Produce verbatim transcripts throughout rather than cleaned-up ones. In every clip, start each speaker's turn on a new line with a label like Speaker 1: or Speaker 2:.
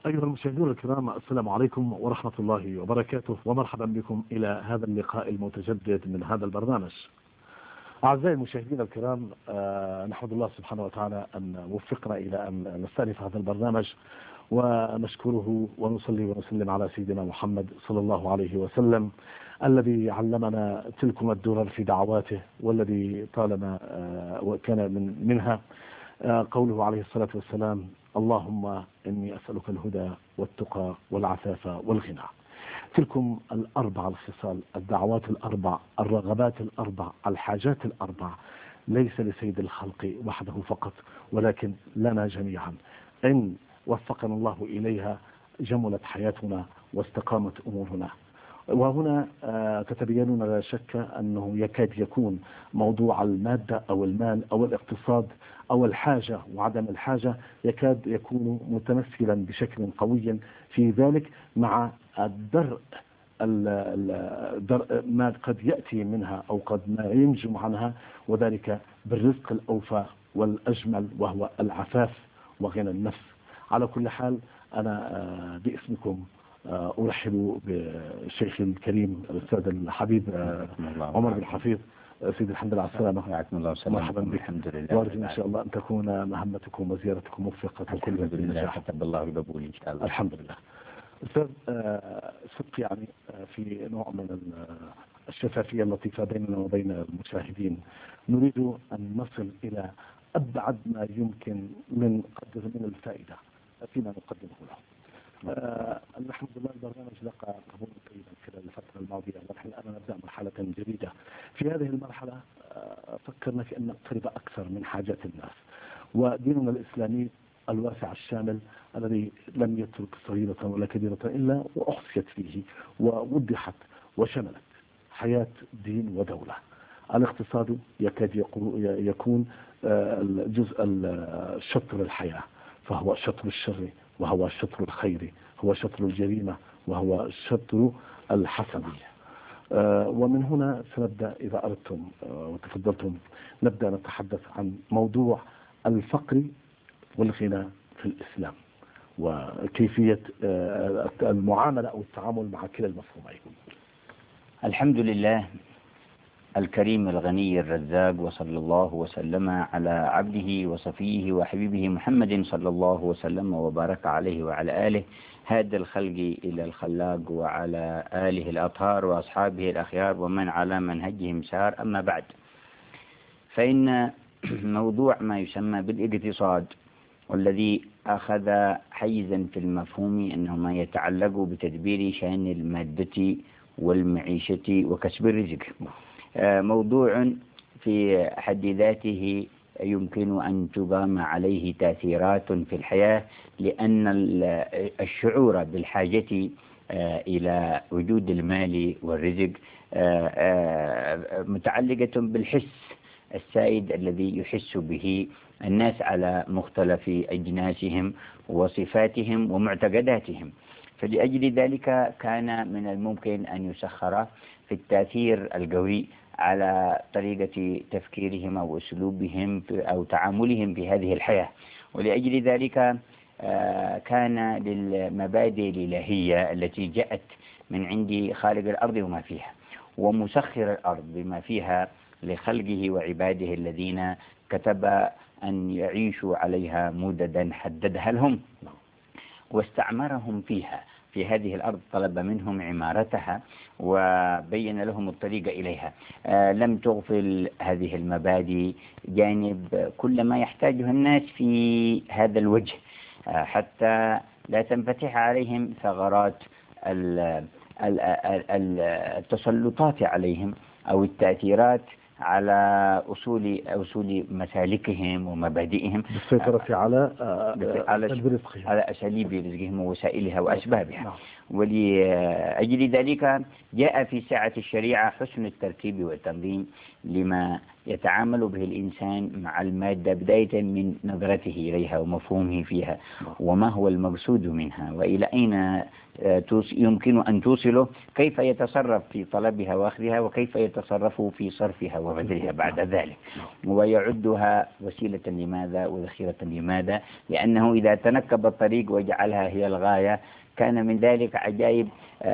Speaker 1: أيها المشاهدون الكرام، السلام عليكم ورحمة الله وبركاته، ومرحبا بكم إلى هذا اللقاء المتجدد من هذا البرنامج. أعزائي المشاهدين الكرام، آه نحمد الله سبحانه وتعالى أن وفقنا إلى أن نستأنف هذا البرنامج، ونشكره ونصلي ونسلم على سيدنا محمد صلى الله عليه وسلم الذي علمنا تلكم الدرر في دعواته، والذي طالما آه وكان من منها آه قوله عليه الصلاة والسلام: اللهم إني أسألك الهدى والتقى والعفاف والغنى. تلكم الأربع الخصال، الدعوات الأربع، الرغبات الأربع، الحاجات الأربع، ليس لسيد الخلق وحده فقط، ولكن لنا جميعا. إن وفقنا الله إليها جملت حياتنا واستقامت أمورنا. وهنا تتبينون لا شك أنه يكاد يكون موضوع المادة أو المال أو الاقتصاد أو الحاجة وعدم الحاجة يكاد يكون متمثلا بشكل قوي في ذلك، مع الدرء الدرء ما قد يأتي منها أو قد ما ينجم عنها، وذلك بالرزق الأوفى والأجمل وهو العفاف وغنى النفس. على كل حال، أنا باسمكم أرحب بالشيخ الكريم الأستاذ الحبيب عمر بن حفيظ. سيدي الحمد لله على السلامة، مرحبا بك.
Speaker 2: الحمد لله،
Speaker 1: وارجو إن شاء الله أن تكون مهمتكم وزيارتكم موفقة وكلها بالنجاح.
Speaker 2: كتب الله بقبول إن شاء الله.
Speaker 1: الحمد لله. أستاذ صدق يعني في نوع من الشفافية اللطيفة بيننا وبين المشاهدين، نريد أن نصل إلى أبعد ما يمكن من قدر من الفائدة فيما نقدمه له. آه الحمد لله البرنامج لقى قبولا طيبا خلال الفترة الماضية، ونحن الآن نبدأ مرحلة جديدة. في هذه المرحلة آه فكرنا في أن نقترب أكثر من حاجات الناس، وديننا الإسلامي الواسع الشامل الذي لم يترك صغيرة ولا كبيرة إلا وأحصيت فيه ووضحت وشملت حياة دين ودولة. الاقتصاد يكاد يكون آه الجزء شطر الحياة، فهو شطر الشر وهو شطر الخير، هو شطر الجريمة وهو شطر الحسنية. آه ومن هنا سنبدأ إذا أردتم آه وتفضلتم نبدأ نتحدث عن موضوع الفقر والغنى في الإسلام، وكيفية آه المعاملة أو التعامل مع كلا المفهومين.
Speaker 2: الحمد لله الكريم الغني الرزاق، وصلى الله وسلم على عبده وصفيه وحبيبه محمد صلى الله وسلم وبارك عليه وعلى آله هاد الخلق إلى الخلاق، وعلى آله الأطهار وأصحابه الأخيار ومن على منهجهم سار. أما بعد، فإن موضوع ما يسمى بالاقتصاد، والذي أخذ حيزا في المفهوم أنه ما يتعلق بتدبير شأن المادة والمعيشة وكسب الرزق، موضوع في حد ذاته يمكن أن تقام عليه تأثيرات في الحياة، لأن الشعور بالحاجة إلى وجود المال والرزق متعلقة بالحس السائد الذي يحس به الناس على مختلف أجناسهم وصفاتهم ومعتقداتهم. فلأجل ذلك كان من الممكن أن يسخر في التأثير القوي على طريقة تفكيرهم أو أسلوبهم أو تعاملهم في هذه الحياة. ولأجل ذلك كان للمبادئ الإلهية التي جاءت من عند خالق الأرض وما فيها، ومسخر الأرض بما فيها لخلقه وعباده الذين كتب أن يعيشوا عليها مددا حددها لهم، واستعمرهم فيها في هذه الأرض، طلب منهم عمارتها وبين لهم الطريق إليها. آه لم تغفل هذه المبادئ جانب كل ما يحتاجه الناس في هذا الوجه، آه حتى لا تنفتح عليهم ثغرات التسلطات عليهم أو التأثيرات على أصول أصول مسالكهم ومبادئهم،
Speaker 1: بالسيطرة على
Speaker 2: على على أساليب رزقهم ووسائلها وأسبابها. ولأجل ذلك جاء في ساعة الشريعة حسن الترتيب والتنظيم لما يتعامل به الإنسان مع المادة بداية من نظرته إليها ومفهومه فيها وما هو المقصود منها وإلى أين يمكن أن توصله، كيف يتصرف في طلبها وأخذها وكيف يتصرف في صرفها وبذلها بعد ذلك، ويعدها وسيلة لماذا وذخيرة لماذا، لأنه إذا تنكب الطريق وجعلها هي الغاية كان من ذلك عجائب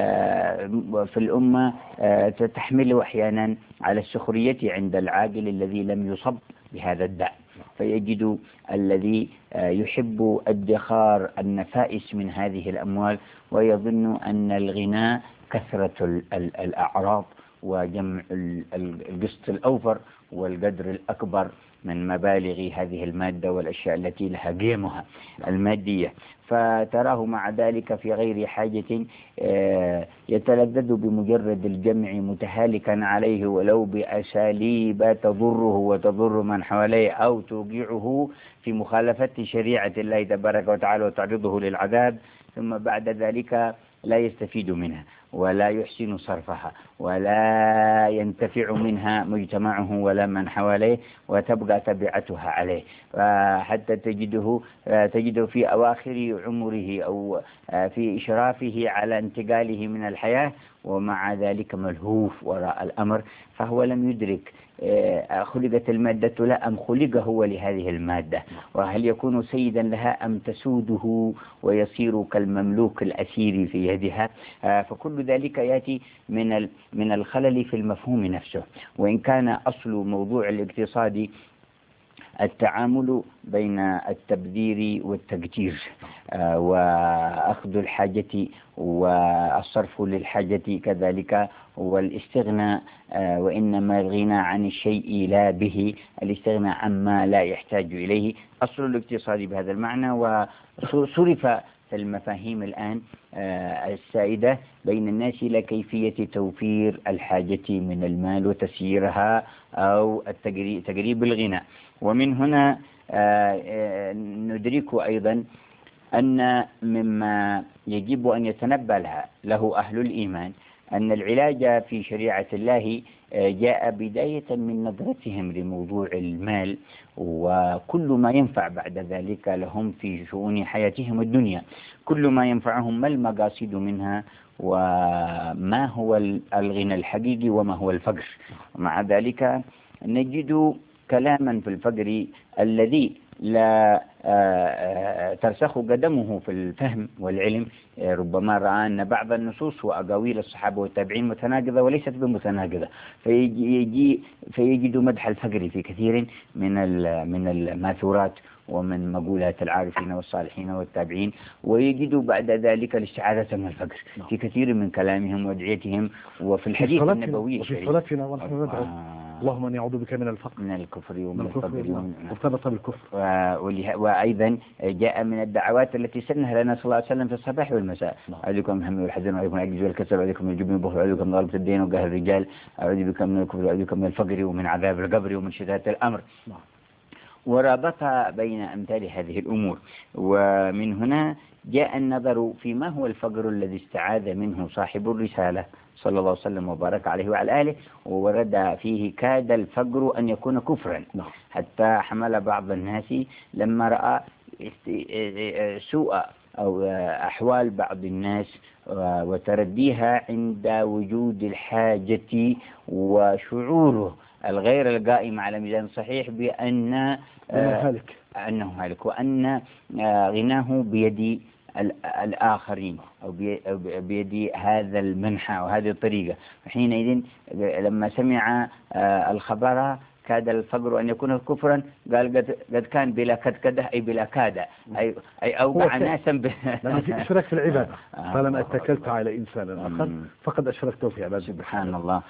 Speaker 2: في الأمة تحمله أحيانا على السخرية عند العاقل الذي لم يصب بهذا الداء، فيجد الذي يحب ادخار النفائس من هذه الأموال ويظن أن الغناء كثرة الأعراض وجمع القسط الأوفر والقدر الأكبر من مبالغ هذه المادة والأشياء التي لها قيمها المادية، فتراه مع ذلك في غير حاجة يتلذذ بمجرد الجمع متهالكا عليه ولو بأساليب تضره وتضر من حواليه أو توقعه في مخالفة شريعة الله تبارك وتعالى وتعرضه للعذاب، ثم بعد ذلك لا يستفيد منها ولا يحسن صرفها ولا ينتفع منها مجتمعه ولا من حواليه وتبقى تبعتها عليه، حتى تجده تجده في أواخر عمره أو في إشرافه على انتقاله من الحياة ومع ذلك ملهوف وراء الأمر، فهو لم يدرك خلقت المادة لا أم خلق هو لهذه المادة، وهل يكون سيدا لها أم تسوده ويصير كالمملوك الأسير في يدها. فكل ذلك يأتي من من الخلل في المفهوم نفسه، وإن كان أصل موضوع الاقتصاد التعامل بين التبذير والتقدير وأخذ الحاجة والصرف للحاجة كذلك والاستغناء، وإنما الغنى عن الشيء لا به، الاستغناء عما لا يحتاج إليه، أصل الاقتصاد بهذا المعنى. وصرف المفاهيم الآن السائدة بين الناس إلى كيفية توفير الحاجة من المال وتسييرها أو تقريب الغنى، ومن هنا ندرك أيضا أن مما يجب أن يتنبه له أهل الإيمان أن العلاج في شريعة الله جاء بداية من نظرتهم لموضوع المال وكل ما ينفع بعد ذلك لهم في شؤون حياتهم الدنيا، كل ما ينفعهم ما المقاصد منها وما هو الغنى الحقيقي وما هو الفقر. مع ذلك نجد كلاما في الفقر الذي لا ترسخ قدمه في الفهم والعلم، ربما رأى أن بعض النصوص وأقاويل الصحابة والتابعين متناقضة وليست بمتناقضة، فيجي فيجد مدح الفقر في كثير من من الماثورات ومن مقولات العارفين والصالحين والتابعين، ويجد بعد ذلك الاستعاذة من الفقر في كثير من كلامهم وادعيتهم وفي الحديث النبوي
Speaker 1: وفي صلاتنا ونحن ندعو اللهم اني اعوذ بك من الفقر
Speaker 2: من الكفر ومن الفقر
Speaker 1: وارتبط بالكفر.
Speaker 2: وايضا جاء من الدعوات التي سنها لنا صلى الله عليه وسلم في الصباح والمساء: اعوذ بك من الهم والحزن، واعوذ بك من العجز والكسل، واعوذ بك من الجبن والبخل، واعوذ بك من غلبة الدين وقهر الرجال، اعوذ بك من الكفر، واعوذ بك من الفقر ومن عذاب القبر ومن شتات الامر. ورابطها بين امثال هذه الامور، ومن هنا جاء النظر فيما هو الفقر الذي استعاذ منه صاحب الرسالة صلى الله عليه وسلم وبارك عليه وعلى آله، وورد فيه: كاد الفقر أن يكون كفرا، حتى حمل بعض الناس لما رأى سوء أو أحوال بعض الناس وترديها عند وجود الحاجة وشعوره الغير القائم على ميزان صحيح بأن
Speaker 1: هالك.
Speaker 2: أنه هالك، وأن غناه بيد الآخرين أو بيد هذا المنحى وهذه الطريقة. حينئذ لما سمع الخبر كاد الفقر أن يكون كفرا قال قد, قد كان بلا كدكده أي بلا كاد أي, أي أوقع ناسا ب...
Speaker 1: لأنه في إشراك في العبادة، طالما اتكلت على إنسان آخر فقد أشركته في عبادة.
Speaker 2: سبحان الله.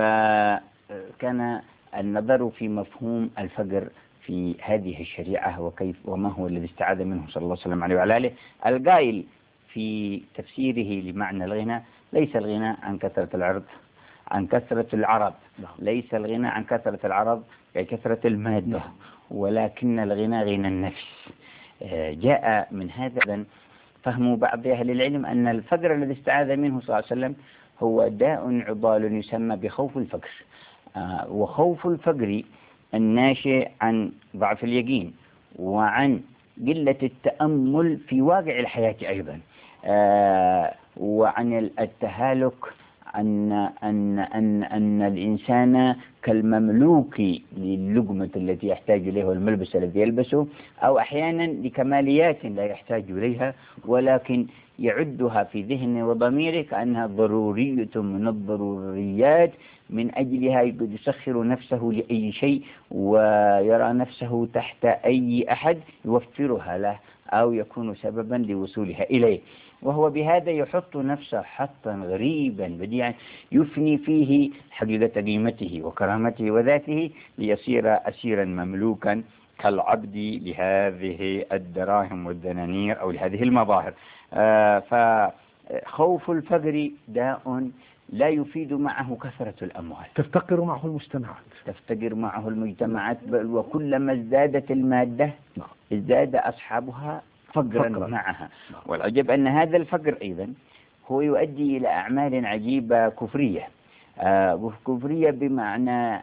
Speaker 2: فكان النظر في مفهوم الفقر في هذه الشريعة وكيف وما هو الذي استعاذ منه صلى الله عليه وسلم عليه وعلى آله. القائل في تفسيره لمعنى الغنى: ليس الغنى عن كثرة العرض عن كثرة العرض ليس الغنى عن كثرة العرض كثرة المادة، ولكن الغنى غنى النفس. جاء من هذا فهم بعض أهل العلم أن الفقر الذي استعاذ منه صلى الله عليه وسلم هو داء عضال يسمى بخوف الفقر، وخوف الفقر الناشئ عن ضعف اليقين وعن قلة التأمل في واقع الحياة أيضا، آه وعن التهالك، أن أن أن أن الإنسان كالمملوك للقمة التي يحتاج إليها والملبس الذي يلبسه، أو أحيانا لكماليات لا يحتاج إليها ولكن يعدها في ذهنه وضميره كأنها ضرورية من الضروريات، من أجلها يسخر نفسه لأي شيء ويرى نفسه تحت أي أحد يوفرها له أو يكون سببا لوصولها إليه، وهو بهذا يحط نفسه حطا غريبا بديعا يفني فيه حقيقة قيمته وكرامته وذاته ليصير أسيرا مملوكا كالعبد لهذه الدراهم والدنانير أو لهذه المظاهر. آه فخوف الفقر داء لا يفيد معه كثرة الأموال،
Speaker 1: تفتقر معه المجتمعات
Speaker 2: تفتقر معه المجتمعات، وكلما ازدادت المادة ازداد أصحابها فقرا فقرا معها. والعجب أن هذا الفقر أيضا هو يؤدي إلى أعمال عجيبة كفرية، آه كفرية بمعنى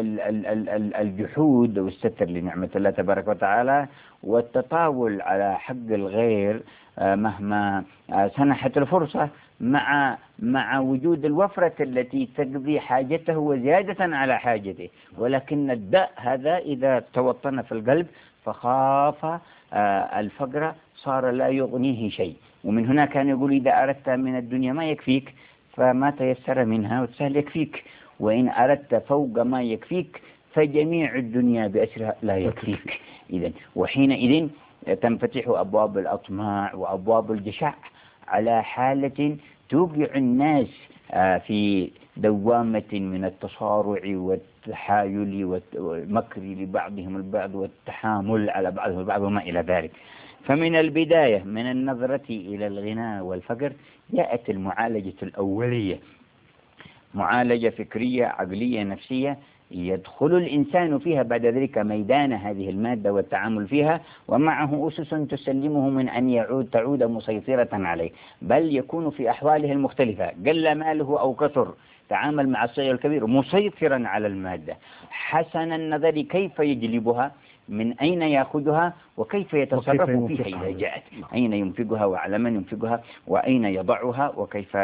Speaker 2: الجحود والستر لنعمة الله تبارك وتعالى والتطاول على حق الغير آه مهما آه سنحت الفرصة، مع مع وجود الوفرة التي تقضي حاجته وزيادة على حاجته. ولكن الداء هذا إذا توطن في القلب فخاف آه الفقر صار لا يغنيه شيء. ومن هنا كان يقول إذا أردت من الدنيا ما يكفيك فما تيسر منها وتسهل يكفيك، وإن أردت فوق ما يكفيك فجميع الدنيا بأسرها لا يكفيك. إذن وحينئذ تنفتح أبواب الأطماع وأبواب الجشع على حالة توقع الناس في دوامة من التصارع والتحايل والمكر لبعضهم البعض والتحامل على بعضهم البعض وما إلى ذلك. فمن البداية من النظرة إلى الغنى والفقر جاءت المعالجة الأولية، معالجة فكرية عقلية نفسية يدخل الإنسان فيها بعد ذلك ميدان هذه المادة والتعامل فيها، ومعه أسس تسلمه من أن يعود تعود مسيطرة عليه، بل يكون في أحواله المختلفة قل ماله أو كثر تعامل مع الصغير الكبير مسيطرا على المادة، حسن النظر كيف يجلبها، من أين يأخذها، وكيف يتصرف فيها إذا جاءت، أين ينفقها وعلى من ينفقها وأين يضعها، وكيف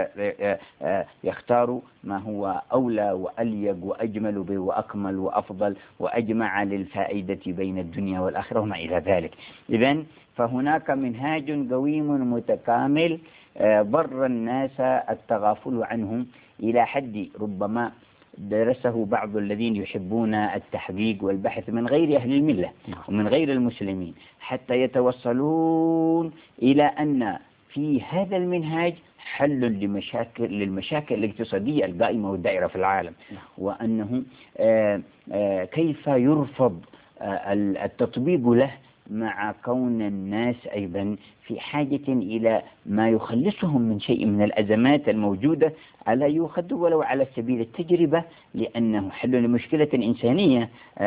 Speaker 2: يختار ما هو أولى وأليق وأجمل به وأكمل وأفضل وأجمع للفائدة بين الدنيا والآخرة وما إلى ذلك. إذن فهناك منهاج قويم متكامل ضر الناس التغافل عنهم إلى حد ربما درسه بعض الذين يحبون التحقيق والبحث من غير أهل الملة ومن غير المسلمين، حتى يتوصلون إلى أن في هذا المنهاج حل لمشاكل للمشاكل الاقتصادية القائمة والدائرة في العالم، وأنه آآ آآ كيف يرفض التطبيق له مع كون الناس أيضا في حاجة إلى ما يخلصهم من شيء من الأزمات الموجودة، ألا يؤخذ ولو على سبيل التجربة، لأنه حل لمشكلة إنسانية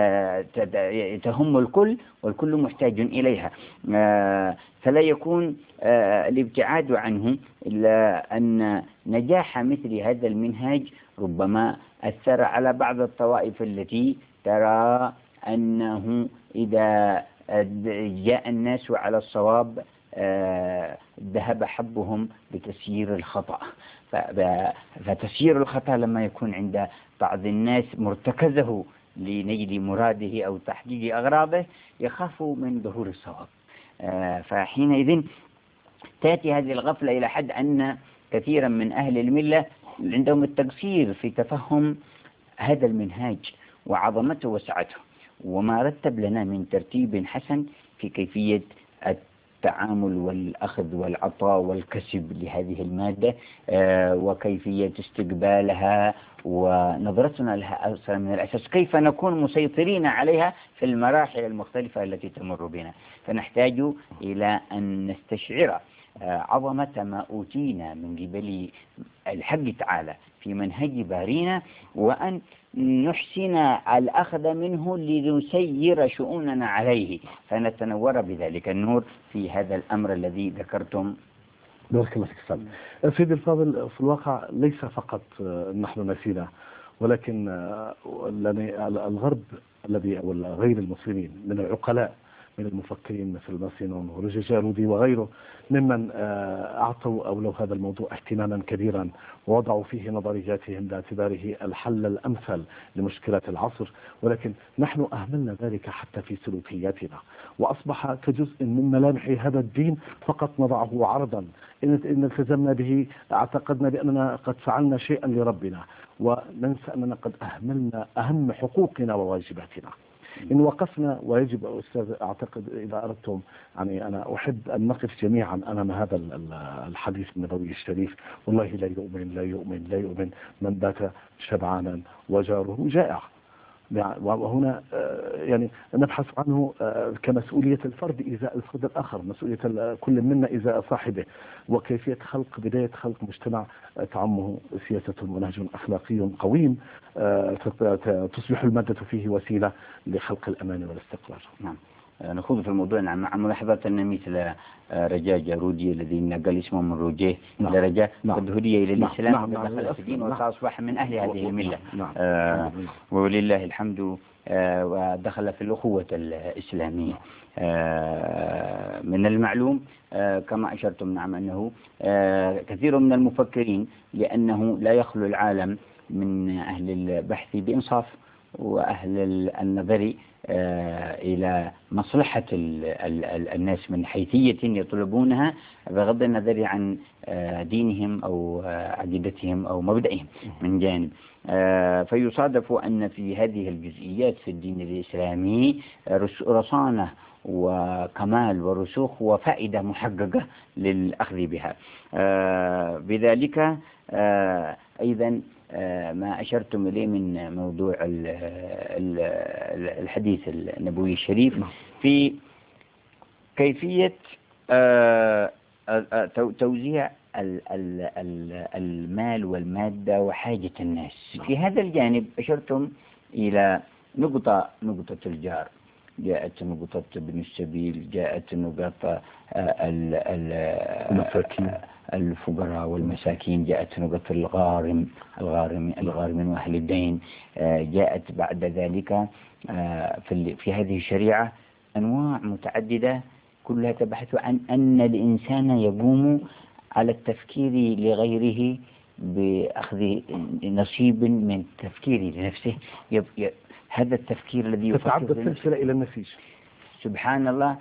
Speaker 2: تهم الكل والكل محتاج إليها. فلا يكون الابتعاد عنه إلا أن نجاح مثل هذا المنهاج ربما أثر على بعض الطوائف التي ترى أنه إذا جاء الناس على الصواب ذهب حبهم بتسيير الخطأ. فتسيير الخطأ لما يكون عند بعض الناس مرتكزه لنيل مراده أو تحقيق أغراضه يخاف من ظهور الصواب. فحينئذ تأتي هذه الغفلة إلى حد أن كثيرا من أهل الملة عندهم التقصير في تفهم هذا المنهاج وعظمته وسعته، وما رتب لنا من ترتيب حسن في كيفية التعامل والأخذ والعطاء والكسب لهذه المادة، وكيفية استقبالها ونظرتنا لها أصلا من الأساس، كيف نكون مسيطرين عليها في المراحل المختلفة التي تمر بنا. فنحتاج إلى أن نستشعر عظمة ما أوتينا من قبل الحق تعالى في منهج بارينا، وأن نحسن الأخذ منه لنسير شؤوننا عليه، فنتنور بذلك النور في هذا الأمر الذي ذكرتم.
Speaker 1: بارك الله فيك أستاذ. سيدي الفاضل، في الواقع ليس فقط نحن نسينا، ولكن الغرب الذي أو غير المسلمين من العقلاء من المفكرين مثل ماسينون وروجيه جارودي وغيره ممن أعطوا أو لو هذا الموضوع اهتماما كبيرا ووضعوا فيه نظرياتهم باعتباره الحل الأمثل لمشكلات العصر، ولكن نحن أهملنا ذلك حتى في سلوكياتنا، وأصبح كجزء من ملامح هذا الدين فقط نضعه عرضا إن التزمنا به اعتقدنا بأننا قد فعلنا شيئا لربنا، وننسى أننا قد أهملنا أهم حقوقنا وواجباتنا. إن وقفنا ويجب أستاذ أعتقد إذا أردتم يعني أنا أحب أن نقف جميعا أمام هذا الحديث النبوي الشريف، والله لا يؤمن لا يؤمن لا يؤمن من بات شبعانا وجاره جائع. وهنا يعني نبحث عنه كمسؤولية الفرد إزاء الفرد الآخر، مسؤولية كل منا إزاء صاحبه، وكيفية خلق بداية خلق مجتمع تعمه سياسة منهج أخلاقي قويم تصبح المادة فيه وسيلة لخلق الأمان والاستقرار.
Speaker 2: نعم. نخوض في الموضوع نعم مع ملاحظة أن مثل رجاء جارودي الذي نقل اسمه من روجيه
Speaker 1: نعم.
Speaker 2: إلى رجاء
Speaker 1: نعم.
Speaker 2: قد هدي إلى الإسلام
Speaker 1: نعم. نعم.
Speaker 2: ودخل في الدين
Speaker 1: نعم.
Speaker 2: وأصبح من أهل هذه الملة.
Speaker 1: نعم.
Speaker 2: آه ولله الحمد آه ودخل في الأخوة الإسلامية. آه من المعلوم آه كما أشرتم نعم أنه آه كثير من المفكرين لأنه لا يخلو العالم من أهل البحث بإنصاف وأهل النظر إلى مصلحة الناس من حيثية يطلبونها بغض النظر عن دينهم أو عقيدتهم أو مبدئهم من جانب. فيصادف أن في هذه الجزئيات في الدين الإسلامي رصانة وكمال ورسوخ وفائدة محققة للأخذ بها. بذلك أيضا ما أشرتم إليه من موضوع الحديث النبوي الشريف في كيفية توزيع المال والمادة وحاجة الناس. في هذا الجانب أشرتم إلى نقطة نقطة الجار، جاءت نقطة ابن السبيل، جاءت نقطة المساكين الفقراء والمساكين، جاءت نقطة الغارم الغارم الغارم وأهل الدين، جاءت بعد ذلك في في هذه الشريعة أنواع متعددة كلها تبحث عن أن الإنسان يقوم على التفكير لغيره بأخذ نصيب من تفكيره لنفسه. هذا التفكير الذي
Speaker 1: تتعدى السلسلة إلى النسيج
Speaker 2: سبحان الله.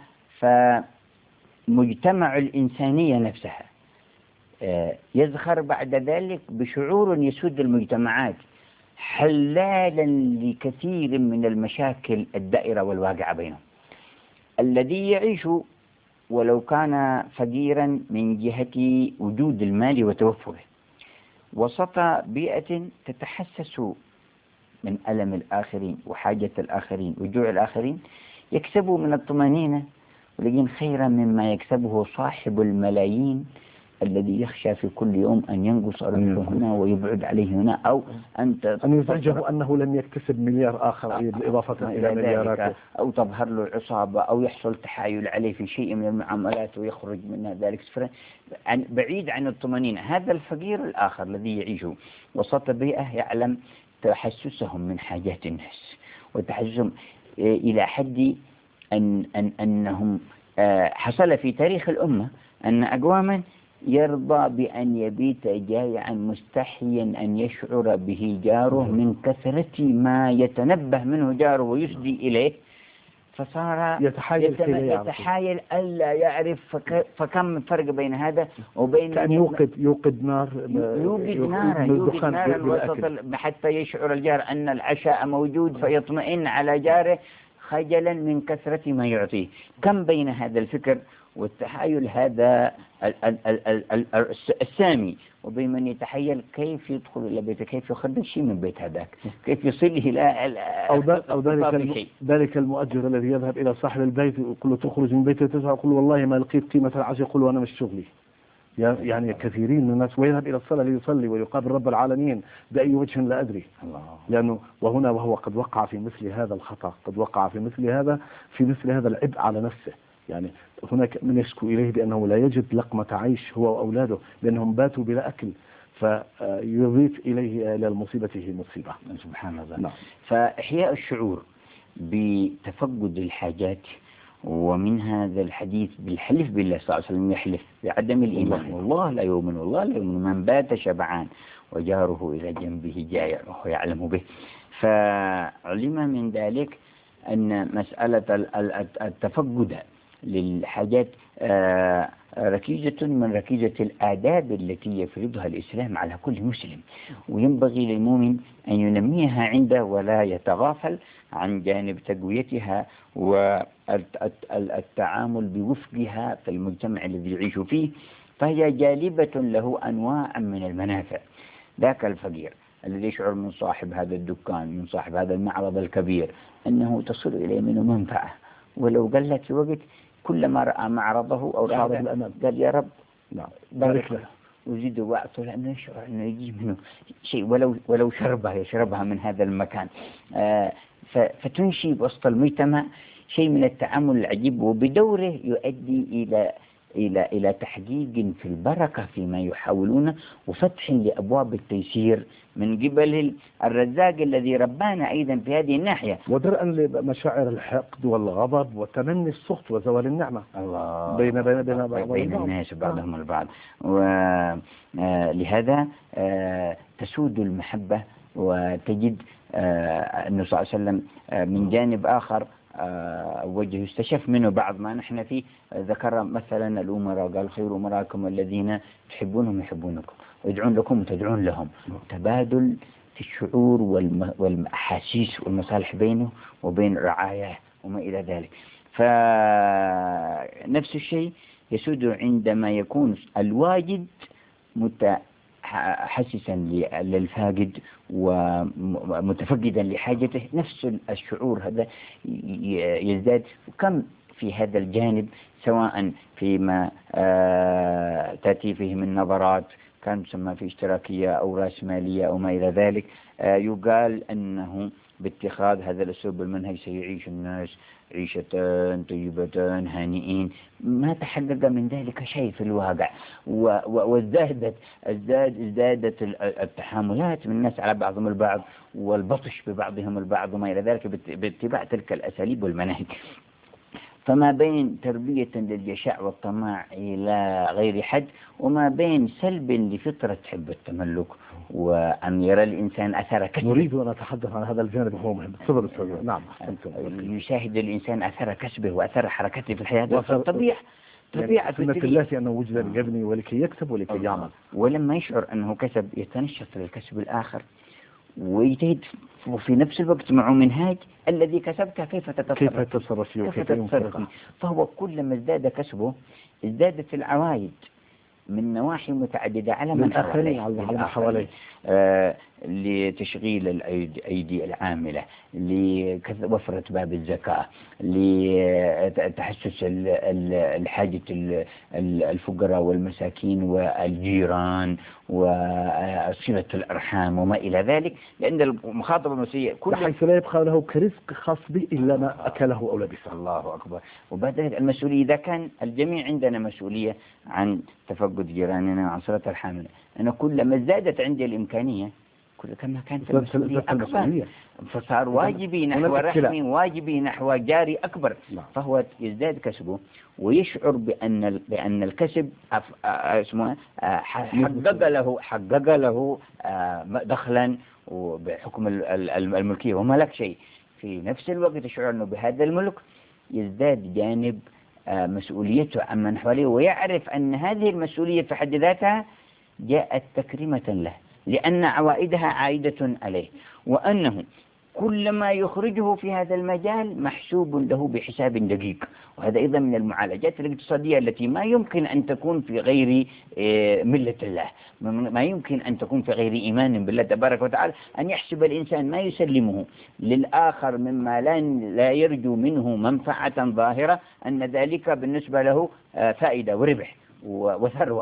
Speaker 2: فمجتمع الإنسانية نفسها يزخر بعد ذلك بشعور يسود المجتمعات حلالا لكثير من المشاكل الدائرة والواقعة بينهم. الذي يعيش ولو كان فقيرا من جهة وجود المال وتوفره وسط بيئة تتحسس من ألم الآخرين وحاجة الآخرين وجوع الآخرين، يكسب من الطمأنينة ولكن خيرا مما يكسبه صاحب الملايين الذي يخشى في كل يوم أن ينقص ربحه هنا ويبعد عليه هنا، أو أنت
Speaker 1: أن يزعجه أنه لم يكتسب مليار آخر بالإضافة إلى مليارات،
Speaker 2: أو تظهر له عصابة أو يحصل تحايل عليه في شيء من المعاملات ويخرج منها ذلك سفرا بعيد عن الطمأنينة. هذا الفقير الآخر الذي يعيش وسط بيئة يعلم تحسسهم من حاجات الناس وتحسسهم إلى حد أن أن أنهم حصل في تاريخ الأمة أن أقواما يرضى بأن يبيت جائعا مستحيا أن يشعر به جاره من كثرة ما يتنبه منه جاره ويسدي إليه، فصار
Speaker 1: يتحايل
Speaker 2: يتحايل ألا يعرف فكم فرق بين هذا وبين
Speaker 1: كأن يوقد يوقد نار
Speaker 2: يوقد نارا يوقد نارا وسط حتى يشعر الجار أن العشاء موجود فيطمئن على جاره خجلا من كثرة ما يعطيه. كم بين هذا الفكر والتحايل هذا السامي وبين من يتحيل كيف يدخل إلى بيته، كيف يخرج شيء من بيت هذاك، كيف يصله إلى
Speaker 1: أو, أو ذلك ذلك المؤجر الذي يذهب إلى صاحب البيت ويقول له تخرج من بيته تسعى، يقول والله ما لقيت قيمة العشاء، يقول وأنا مش شغلي. يعني كثيرين من الناس ويذهب إلى الصلاة ليصلي ويقابل رب العالمين بأي وجه لا أدري. لأنه وهنا وهو قد وقع في مثل هذا الخطأ، قد وقع في مثل هذا في مثل هذا العبء على نفسه. يعني هناك من يشكو إليه بأنه لا يجد لقمة عيش هو وأولاده لأنهم باتوا بلا أكل، فيضيف إليه إلى مصيبته مصيبة.
Speaker 2: سبحان الله.
Speaker 1: نعم.
Speaker 2: فإحياء الشعور بتفقد الحاجات. ومن هذا الحديث بالحلف بالله صلى الله عليه وسلم، يحلف بعدم الإيمان، والله لا يؤمن، والله لا يؤمن من بات شبعان وجاره إلى جنبه جائع وهو يعلم به. فعلم من ذلك أن مسألة التفقد للحاجات ركيزة من ركيزة الآداب التي يفرضها الإسلام على كل مسلم، وينبغي للمؤمن أن ينميها عنده ولا يتغافل عن جانب تقويتها والتعامل بوفقها في المجتمع الذي يعيش فيه. فهي جالبة له أنواع من المنافع. ذاك الفقير الذي يشعر من صاحب هذا الدكان، من صاحب هذا المعرض الكبير، أنه تصل إليه منه منفعة، ولو قلت الوقت كلما رأى معرضه أو رأى قال يا رب
Speaker 1: نعم
Speaker 2: بارك له وزيده وأعطه، لأنه يشعر أنه يجي منه شيء ولو ولو شربها يشربها من هذا المكان. آه فتنشي وسط المجتمع شيء من التعامل العجيب، وبدوره يؤدي إلى إلى إلى تحقيق في البركة فيما يحاولون، وفتح لأبواب التيسير من قبل الرزاق الذي ربانا أيضا في هذه الناحية،
Speaker 1: ودرءا لمشاعر الحقد والغضب وتمني السخط وزوال النعمة
Speaker 2: الله
Speaker 1: بين بين بين,
Speaker 2: بين, بين الناس بعضهم البعض. ولهذا تسود المحبة، وتجد النبي صلى الله عليه وسلم من جانب آخر وجه يستشف منه بعض ما نحن فيه، ذكر مثلا الأمراء، قال خير أمراكم الذين تحبونهم يحبونكم ويدعون لكم وتدعون لهم، تبادل في الشعور والأحاسيس والمصالح بينه وبين رعاياه وما إلى ذلك. فنفس الشيء يسود عندما يكون الواجد متحسسا للفاقد ومتفقدا لحاجته، نفس الشعور هذا يزداد. كم في هذا الجانب سواء فيما تأتي فيه من نظرات كان تسمى في اشتراكية أو رأسمالية أو ما إلى ذلك، يقال أنه باتخاذ هذا الأسلوب المنهج سيعيش الناس عيشة طيبة هانئين. ما تحقق من ذلك شيء في الواقع، وازدادت ازداد ازدادت التحاملات من الناس على بعضهم البعض والبطش ببعضهم البعض وما إلى ذلك باتباع تلك الأساليب والمناهج. فما بين تربية للجشع والطمع إلى غير حد، وما بين سلب لفطرة حب التملك وأن يرى الإنسان أثر كسبه.
Speaker 1: نريد أن نتحدث عن هذا الجانب وهو مهم. تفضل أستاذ. نعم.
Speaker 2: يشاهد الإنسان أثر كسبه وأثر حركته في الحياة. طبيعة طبيعة
Speaker 1: سنة الله أنه وجد ليبني ولكي يكسب ولكي يعمل،
Speaker 2: ولما يشعر أنه كسب يتنشط للكسب الآخر ويجتهد، وفي نفس الوقت معه منهاج الذي كسبته كيف تتصرف
Speaker 1: كيف تتصرف فيه وكيف
Speaker 2: تتصرف فيه. فهو كلما ازداد كسبه ازدادت العوائد من نواحي متعددة على من حواليه، آه لتشغيل الأيدي العاملة، لوفرة باب الزكاة، لتحسس الحاجة الفقراء والمساكين والجيران وصلة الأرحام وما إلى ذلك، لأن المخاطبة المسيئة
Speaker 1: كل حيث لا يبقى له كرزق خاص به إلا ما أكله أو لبسه.
Speaker 2: الله أكبر. وبعد ذلك المسؤولية، إذا كان الجميع عندنا مسؤولية عن تفقد جيراننا وعن صلة أرحامنا، أنا كلما ازدادت عندي الإمكانية كما كانت المسؤولية أكبر، فصار واجبي نحو رحمي، واجبي نحو جاري أكبر. فهو يزداد كسبه ويشعر بأن بأن الكسب اسمه حقق له حقق له دخلا وبحكم الملكية وملك شيء. في نفس الوقت يشعر أنه بهذا الملك يزداد جانب مسؤوليته عمن حواليه، ويعرف أن هذه المسؤولية في حد ذاتها جاءت تكريمة له لأن عوائدها عائدة عليه، وأنه كل ما يخرجه في هذا المجال محسوب له بحساب دقيق. وهذا أيضا من المعالجات الاقتصادية التي ما يمكن أن تكون في غير ملة الله، ما يمكن أن تكون في غير إيمان بالله تبارك وتعالى، أن يحسب الإنسان ما يسلمه للآخر مما لا يرجو منه منفعة ظاهرة أن ذلك بالنسبة له فائدة وربح وثروة.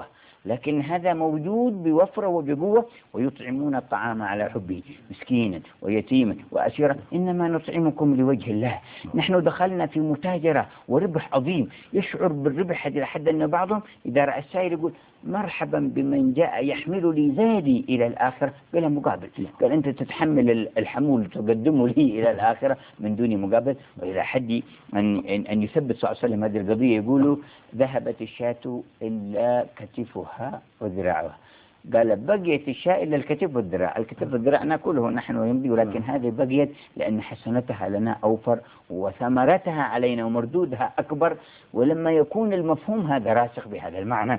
Speaker 2: لكن هذا موجود بوفرة وبقوة. ويطعمون الطعام على حبه مسكينا ويتيما وأسيرا إنما نطعمكم لوجه الله. نحن دخلنا في متاجرة وربح عظيم، يشعر بالربح إلى حد أن بعضهم إذا رأى السائل يقول مرحبا بمن جاء يحمل لي زادي إلى الآخرة بلا مقابل. قال أنت تتحمل الحمول تقدمه لي إلى الآخرة من دون مقابل. وإلى حد أن أن يثبت صلى الله عليه وسلم هذه القضية يقولوا ذهبت الشاة إلا كتفها وذراعها. قال بقيت الشاة إلا الكتف والذراع. الكتف والذراع نأكله نحن ويمضي، ولكن هذه بقيت لأن حسنتها لنا أوفر وثمرتها علينا ومردودها أكبر. ولما يكون المفهوم هذا راسخ بهذا المعنى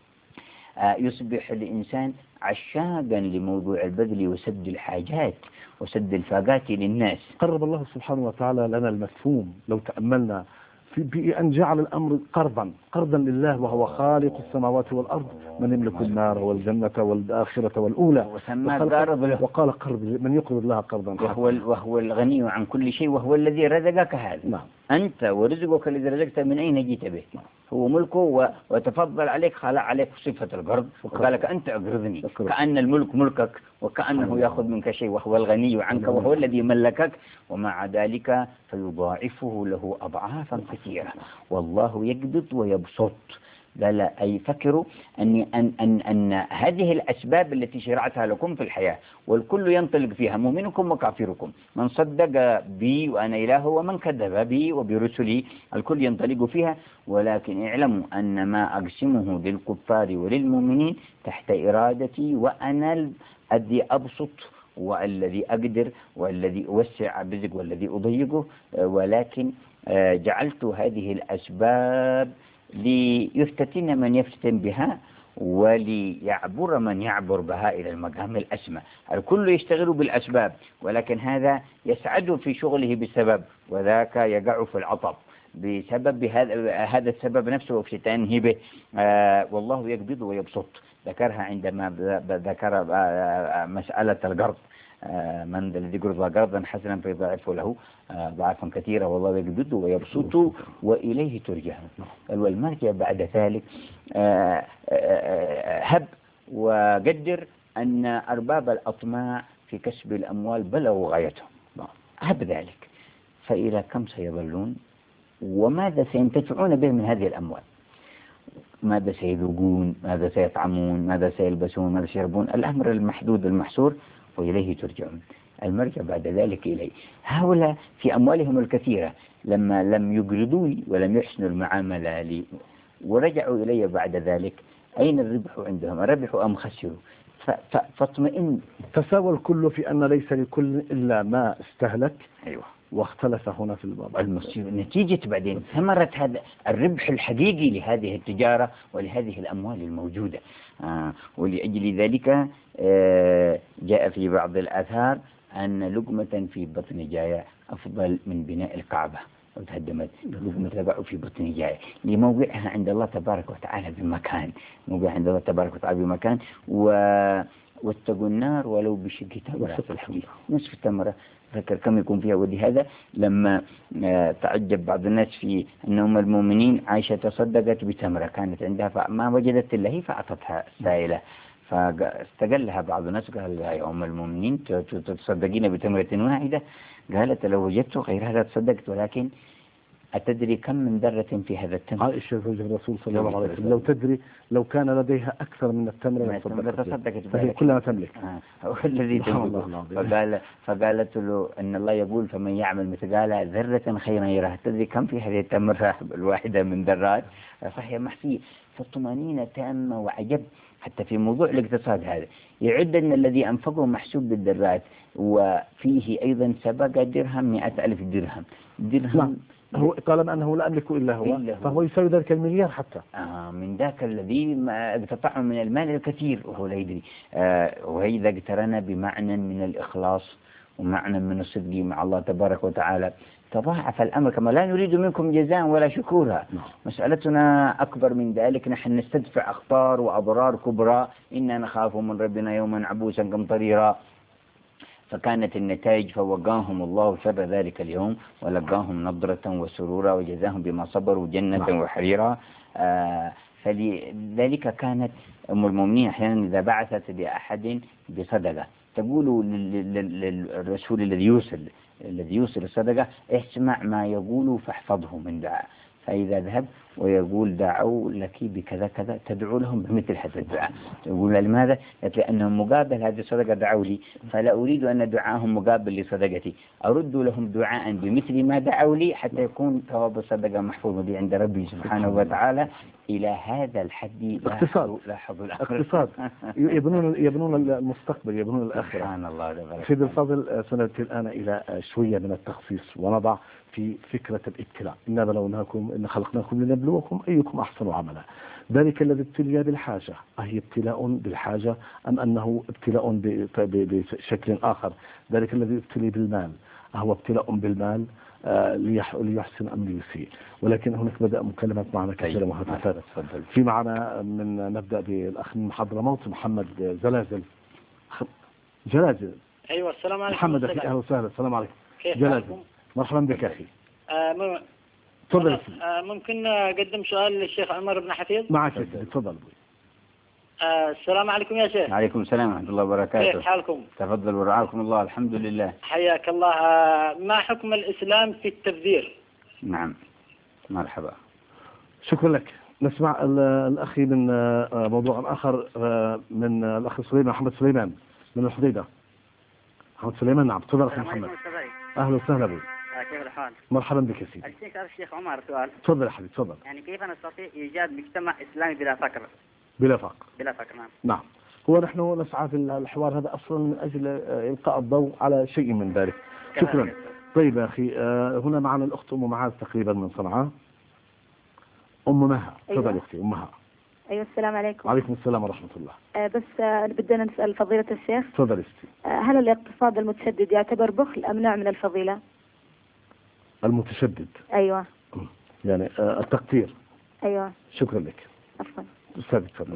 Speaker 2: يصبح الإنسان عشاقا لموضوع البذل وسد الحاجات وسد الفاقات للناس.
Speaker 1: قرب الله سبحانه وتعالى لنا المفهوم لو تأملنا في بأن جعل الأمر قرضا قرضا لله وهو خالق السماوات والأرض، من يملك النار والجنة والآخرة والأولى، وقال قرض من يقرض الله قرضا
Speaker 2: وهو, وهو الغني عن كل شيء وهو الذي رزقك هذا.
Speaker 1: نعم.
Speaker 2: أنت ورزقك الذي رزقت من أين جئت به؟ نعم. هو ملكه وتفضل عليك، خلع عليك صفة القرض وقال لك أنت أقرضني، كأن الملك ملكك وكأنه يأخذ منك شيء وهو الغني عنك وهو الذي ملكك. ومع ذلك فيضاعفه له أضعافا كثيرة والله يقبض ويبسط. لا لا أي فكروا أن, أن, أن, أن هذه الأسباب التي شرعتها لكم في الحياة والكل ينطلق فيها مؤمنكم وكافركم، من صدق بي وأنا إله ومن كذب بي وبرسلي، الكل ينطلق فيها. ولكن اعلموا أن ما أقسمه للكفار وللمؤمنين تحت إرادتي، وأنا الذي أبسط والذي أقدر والذي أوسع الرزق والذي أضيقه. ولكن جعلت هذه الأسباب ليفتتن من يفتتن بها وليعبر من يعبر بها إلى المقام الأسمى. الكل يشتغل بالأسباب، ولكن هذا يسعد في شغله بالسبب وذاك يقع في العطب بسبب هذا هذا السبب نفسه وافتتانه به. آه والله يقبض ويبسط. ذكرها عندما ذكر آه مسألة القرض، آه من الذي يقرض قرضا حسنا فيضاعفه له آه ضعفا كثيرا والله يقبض ويبسط وإليه ترجعون. والمرجع بعد ذلك آه آه هب وقدر أن أرباب الأطماع في كسب الأموال بلغوا غايتهم، هب ذلك، فإلى كم سيظلون وماذا سينتفعون به من هذه الأموال؟ ماذا سيذوقون؟ ماذا سيطعمون؟ ماذا سيلبسون؟ ماذا سيشربون؟ الأمر المحدود المحصور وإليه ترجعون. المرجع بعد ذلك إليه. هؤلاء في أموالهم الكثيرة لما لم يقرضوني ولم يحسنوا المعاملة لي ورجعوا إلي بعد ذلك، أين الربح عندهم؟ الربح أم خسروا؟ فاطمئن.
Speaker 1: تساوى الكل في أن ليس لكل إلا ما استهلك.
Speaker 2: أيوة.
Speaker 1: واختلف هنا في الباب
Speaker 2: المصير نتيجة بعدين ثمرة هذا الربح الحقيقي لهذه التجارة ولهذه الأموال الموجودة. آه ولأجل ذلك آه جاء في بعض الآثار أن لقمة في بطن جاية أفضل من بناء الكعبة وتهدمت. لقمة تقع في بطن جاية لموقعها عند الله تبارك وتعالى بمكان، موقع عند الله تبارك وتعالى بمكان. و واتقوا النار ولو بشق تمرة في الحديث، نصف التمرة ذكر كم يكون فيها. ولهذا لما تعجب بعض الناس في أنهم المؤمنين، عائشة تصدقت بتمرة كانت عندها فما وجدت إلا هي فأعطتها السائلة، فاستقلها بعض الناس قال يا أم المؤمنين تصدقين بتمرة واحدة؟ قالت لو وجدت غير هذا تصدقت، ولكن أتدري كم من ذرة في هذا التمر؟
Speaker 1: عائشة زوج الرسول صلى الله عليه وسلم لو تدري لو كان لديها أكثر من التمر
Speaker 2: لتصدقت،
Speaker 1: فهي كلما تملك.
Speaker 2: آه. هو الذي تملك. فقال فقالت له أن الله يقول فمن يعمل مثقال ذرة خيرا يراه. تدري كم في هذه التمرة الواحدة من ذرات؟ فهي محصية. فالطمأنينة تامة وعجب حتى في موضوع الاقتصاد هذا. يعد أن الذي أنفقه محسوب بالذرات، وفيه أيضا سبق درهم مئة ألف درهم درهم
Speaker 1: هو طالما أنه لا أملك إلا هو, إلا هو فهو يساوي ذلك المليار حتى
Speaker 2: آه من ذاك الذي اقتطعه من المال الكثير وهو لا يدري. آه وإذا اقترن بمعنى من الإخلاص ومعنى من الصدق مع الله تبارك وتعالى تضاعف الأمر. كما لا نريد منكم جزاء ولا شكورا. مسألتنا أكبر من ذلك. نحن نستدفع أخطار وأضرار كبرى. إنا نخاف من ربنا يوما عبوسا قمطريرا. فكانت النتائج فوقاهم الله شر ذلك اليوم ولقاهم نضرة وسرورا وجزاهم بما صبروا جنة وحريرا. آه فلذلك كانت أم المؤمنين أحيانا إذا بعثت لأحد بصدقة تقول للرسول الذي يوصل الذي يوصل الصدقة اسمع ما يقول فاحفظه من دعاء، فإذا ذهب ويقول دعوا لك بكذا كذا تدعو لهم بمثل هذا الدعاء. تقول لماذا؟ لأنهم مقابل هذه الصدقة دعوا لي، فلا أريد أن دعاهم مقابل لصدقتي، أرد لهم دعاء بمثل ما دعوا لي حتى يكون ثواب الصدقة محفوظ لي عند ربي سبحانه وتعالى. إلى هذا الحد
Speaker 1: اقتصاد
Speaker 2: لاحظوا
Speaker 1: اقتصاد يبنون يبنون المستقبل، يبنون الآخرة.
Speaker 2: سبحان الله.
Speaker 1: سيد الفاضل، سنأتي الآن إلى شوية من التخصيص ونضع في فكرة الابتلاء. إنا بلوناكم إن خلقناكم لنبلوكم أيكم أحسن عملا. ذلك الذي ابتلي بالحاجة أهي ابتلاء بالحاجة أم أنه ابتلاء بشكل آخر؟ ذلك الذي ابتلي بالمال أهو ابتلاء بالمال ليحسن أم ليسيء؟ ولكن هناك بدأ مكالمات معنا كثيرة وهاتفات. في معنا من نبدأ بالأخ من حضرموت محمد زلازل. جلازل.
Speaker 3: أيوة السلام عليكم.
Speaker 1: محمد أخي أهلا وسهلا. السلام عليكم.
Speaker 3: كيف
Speaker 1: جلازل مرحبا بك أخي.
Speaker 3: آه
Speaker 1: تفضل.
Speaker 3: آه ممكن أقدم سؤال للشيخ عمر بن حفيظ؟
Speaker 1: معك يا سيدي تفضل.
Speaker 3: آه السلام عليكم يا شيخ.
Speaker 2: عليكم السلام ورحمة الله وبركاته.
Speaker 3: كيف حالكم؟
Speaker 2: تفضل ورعاكم الله. الحمد لله.
Speaker 3: حياك الله. آه ما حكم الإسلام في التبذير؟
Speaker 2: نعم مرحبا.
Speaker 1: شكرا لك. نسمع الأخي من موضوع آخر من الأخ سليمان محمد سليمان من الحديدة. محمد سليمان. نعم تفضل أخي محمد. أهلا وسهلا بك.
Speaker 3: كيف الحال؟
Speaker 1: مرحبا بك يا سيدي.
Speaker 3: الشيخ الشيخ عمر سؤال.
Speaker 1: تفضل يا حبيبي تفضل.
Speaker 3: يعني كيف نستطيع إيجاد مجتمع إسلامي بلا فقر؟
Speaker 1: بلا فقر.
Speaker 3: بلا فقر نعم.
Speaker 1: نعم. هو نحن نسعى في الحوار هذا أصلا من أجل إلقاء الضوء على شيء من ذلك. شكرا. طيب يا أخي هنا معنا الأخت أم معاذ تقريبا من صنعاء. أم مها.
Speaker 4: أيوة.
Speaker 1: تفضل أختي أم مها.
Speaker 4: أيوة السلام عليكم.
Speaker 1: وعليكم السلام ورحمة الله.
Speaker 4: آه بس آه بدنا نسأل فضيلة الشيخ.
Speaker 1: تفضل أختي.
Speaker 4: آه هل الاقتصاد المتشدد يعتبر بخل أم نوع من الفضيلة؟
Speaker 1: المتشدد.
Speaker 4: أيوة.
Speaker 1: يعني آه التقدير.
Speaker 4: أيوة.
Speaker 1: شكرا لك.
Speaker 4: عفوا.
Speaker 1: أستاذ تفضل.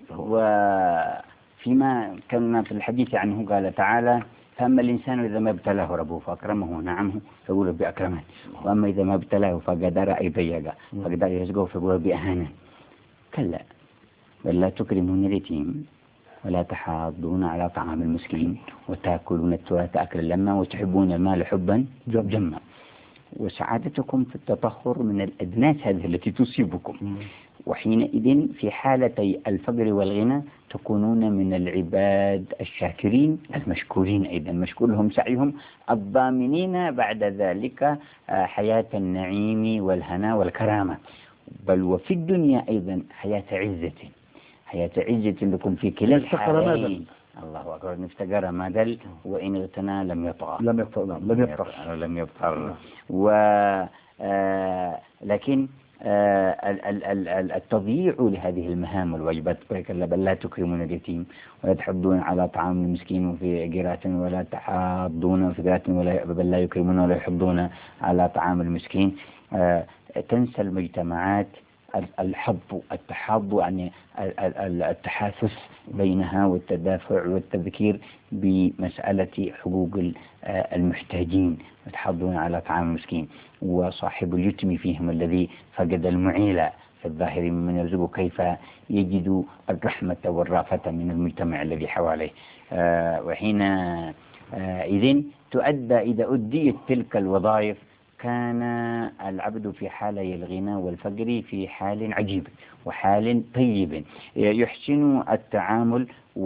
Speaker 2: وفيما كنا في الحديث عنه قال تعالى فأما الإنسان إذا ما ابتلاه ربه فأكرمه ونعمه فيقول بأكرمه، وأما إذا ما ابتلاه فقدر أي ضيقه فقدر يرزقه فيقول بأهانه. كلا بل لا تكرمون اليتيم ولا تحاضون على طعام المسكين وتأكلون التراث أكلا لما وتحبون المال حبا جما. وسعادتكم في التطهر من الأدناس هذه التي تصيبكم، وحينئذ في حالتي الفقر والغنى تكونون من العباد الشاكرين المشكورين، أيضا مشكور لهم سعيهم الضامنين بعد ذلك حياة النعيم والهنا والكرامة، بل وفي الدنيا أيضا حياة عزة حياة عزة لكم في كلا الحالين. الله أكبر. نفتقر ما دل وإن اغتنى لم يطغى
Speaker 1: لم يطغى لم يطغى
Speaker 2: لم يطغى و آه لكن آه التضييع لهذه المهام والواجبات بل لا تكرمون اليتيم ولا تحضون على طعام المسكين وفي قراءة ولا تحاضون في قراءة ولا بل لا يكرمون ولا يحضون على طعام المسكين. آه تنسى المجتمعات الحب التحاض يعني التحاسس بينها والتدافع والتذكير بمسألة حقوق المحتاجين وتحاضون على طعام المسكين. وصاحب اليتم فيهم الذي فقد المعيل في الظاهر ممن يرزقه كيف يجد الرحمة والرافة من المجتمع الذي حواليه. وحين إذن تؤدى إذا أديت تلك الوظائف كان العبد في حالي الغنى والفقر في حال عجيب وحال طيب يحسن التعامل.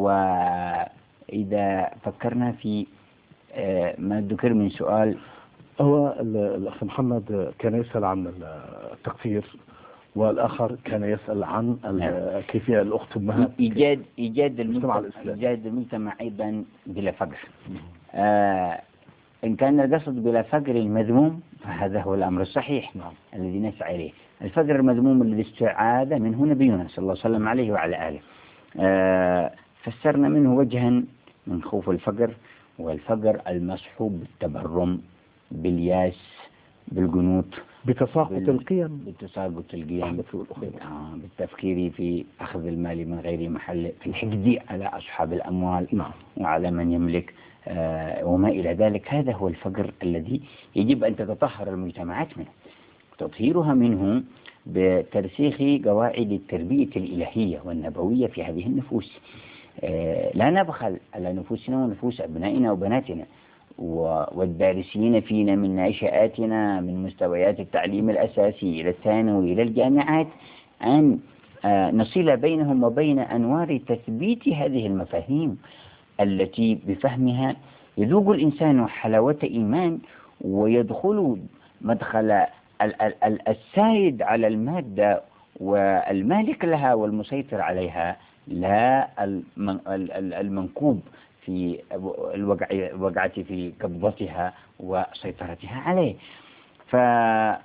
Speaker 2: وإذا فكرنا في ما ذكر من سؤال،
Speaker 1: هو الأخ محمد كان يسأل عن التقدير والآخر كان يسأل عن كيفية الأخت أمها
Speaker 2: إيجاد إيجاد المجتمع إيجاد المجتمع أيضا بلا فقر. آه إن كان القصد بلا فقر المذموم فهذا هو الأمر الصحيح نعم. الذي نسعى إليه. الفقر المذموم الذي استعاذ منه نبينا صلى الله عليه وسلم عليه وعلى آله. آه فسرنا منه وجها من خوف الفقر، والفقر المصحوب بالتبرم بالياس بالقنوط
Speaker 1: بتساقط بال... القيم
Speaker 2: بتساقط القيم آه بالتفكير في أخذ المال من غير محل، في الحقد على أصحاب الأموال نعم. وعلى من يملك آه وما إلى ذلك. هذا هو الفقر الذي يجب أن تتطهر المجتمعات منه. تطهيرها منه بترسيخ قواعد التربية الإلهية والنبوية في هذه النفوس. لا نبخل على نفوسنا ونفوس أبنائنا وبناتنا والدارسين فينا من ناشئاتنا من مستويات التعليم الأساسي إلى الثانوي إلى الجامعات أن نصل بينهم وبين أنوار تثبيت هذه المفاهيم التي بفهمها يذوق الإنسان حلاوة إيمان ويدخل مدخل السائد على المادة والمالك لها والمسيطر عليها، لا المنكوب في الوقعة في قبضتها وسيطرتها عليه. فلا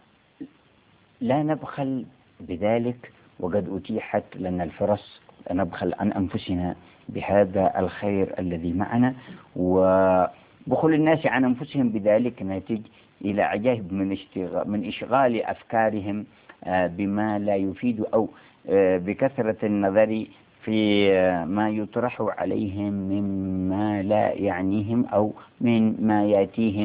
Speaker 2: نبخل بذلك، وقد أتيحت لنا الفرص نبخل عن أنفسنا بهذا الخير الذي معنا، وبخل الناس عن أنفسهم بذلك ناتج إلى عجائب من من إشغال أفكارهم بما لا يفيد أو بكثرة النظر في ما يطرح عليهم مما لا يعنيهم أو من ما يأتيهم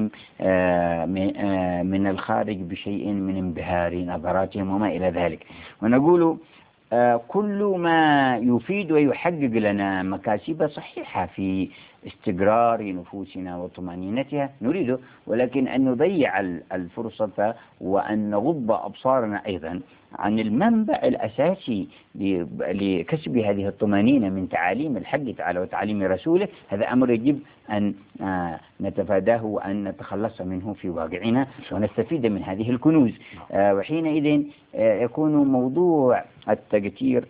Speaker 2: من الخارج بشيء من انبهار نظراتهم وما إلى ذلك. ونقول كل ما يفيد ويحقق لنا مكاسب صحيحة في استقرار نفوسنا وطمأنينتها نريده، ولكن أن نضيع الفرصة وأن نغض أبصارنا أيضا عن المنبع الأساسي لكسب هذه الطمأنينة من تعاليم الحق تعالى وتعاليم رسوله، هذا أمر يجب أن نتفاداه وأن نتخلص منه في واقعنا ونستفيد من هذه الكنوز. وحينئذ يكون موضوع التقتير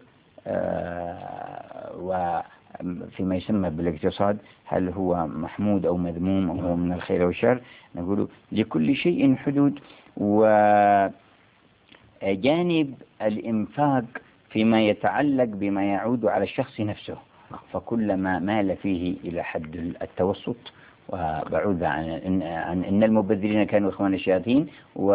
Speaker 2: وفيما يسمى بالاقتصاد هل هو محمود أو مذموم أو هو من الخير والشر؟ نقول لكل شيء حدود، وجانب الإنفاق فيما يتعلق بما يعود على الشخص نفسه، فكلما مال فيه إلى حد التوسط وبعوذ عن عن إن المبذرين كانوا إخوان الشياطين و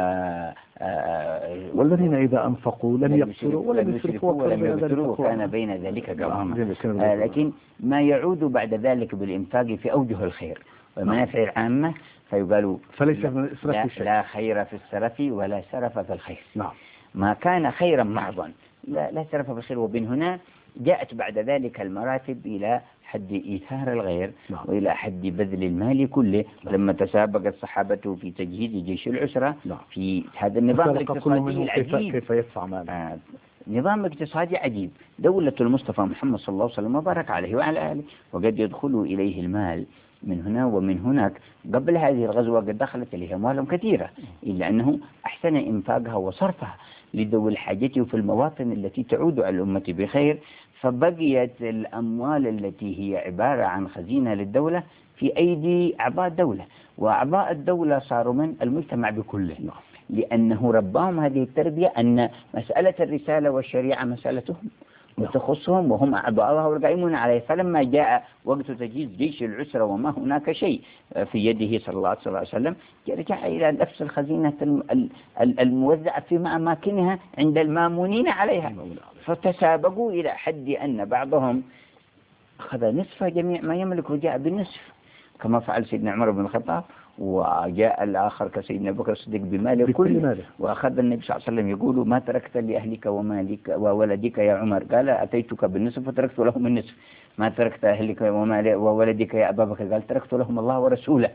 Speaker 1: والذين إذا أنفقوا لم يقتروا
Speaker 2: ولم يسرفوا ولم يبتروا وكان بين ذلك قواما. لكن ما يعود بعد ذلك بالإنفاق في أوجه الخير والمنافع العامة فيقال
Speaker 1: فليس من الإسراف
Speaker 2: لا,
Speaker 1: شيء.
Speaker 2: لا خير في السرف ولا سرف في الخير.
Speaker 1: نعم.
Speaker 2: ما كان خيرا محضا لا, لا سرف في الخير. وبين هنا جاءت بعد ذلك المراتب إلى حد إيثار الغير
Speaker 1: نعم.
Speaker 2: وإلى حد بذل المال كله. نعم. لما تسابق الصحابة في تجهيز جيش العسرة.
Speaker 1: نعم.
Speaker 2: في هذا النظام الاقتصادي العجيب
Speaker 1: كيف يدفع ماله.
Speaker 2: آه نظام اقتصادي عجيب. دولة المصطفى محمد صلى الله عليه وسلم وبارك عليه وعلى آله، وقد يدخل إليه المال من هنا ومن هناك. قبل هذه الغزوة قد دخلت إليه أموال كثيرة، إلا أنه أحسن إنفاقها وصرفها لذوي الحاجة في المواطن التي تعود على الأمة بخير، فبقيت الأموال التي هي عبارة عن خزينة للدولة في أيدي أعضاء الدولة، وأعضاء الدولة صاروا من المجتمع بكله، لأنه رباهم هذه التربية أن مسألة الرسالة والشريعة مسألتهم وتخصهم وهم أعضاءها والقائمون عليه. فلما جاء وقت تجهيز جيش العسرة وما هناك شيء في يده صلى الله عليه وسلم، رجع إلى نفس الخزينة الموزعة في أماكنها عند المامونين عليها، فتسابقوا إلى حد أن بعضهم أخذ نصف جميع ما يملك وجاء بالنصف كما فعل سيدنا عمر بن الخطاب، وجاء الآخر كسيدنا بكر الصديق بماله كله، وأخذ النبي صلى الله عليه وسلم يقول ما تركت لأهلك ومالك وولدك يا عمر؟ قال أتيتك بالنصف وتركت لهم النصف. ما تركت أهلك وولدك يا أبا بكر؟ قال تركت لهم الله ورسوله.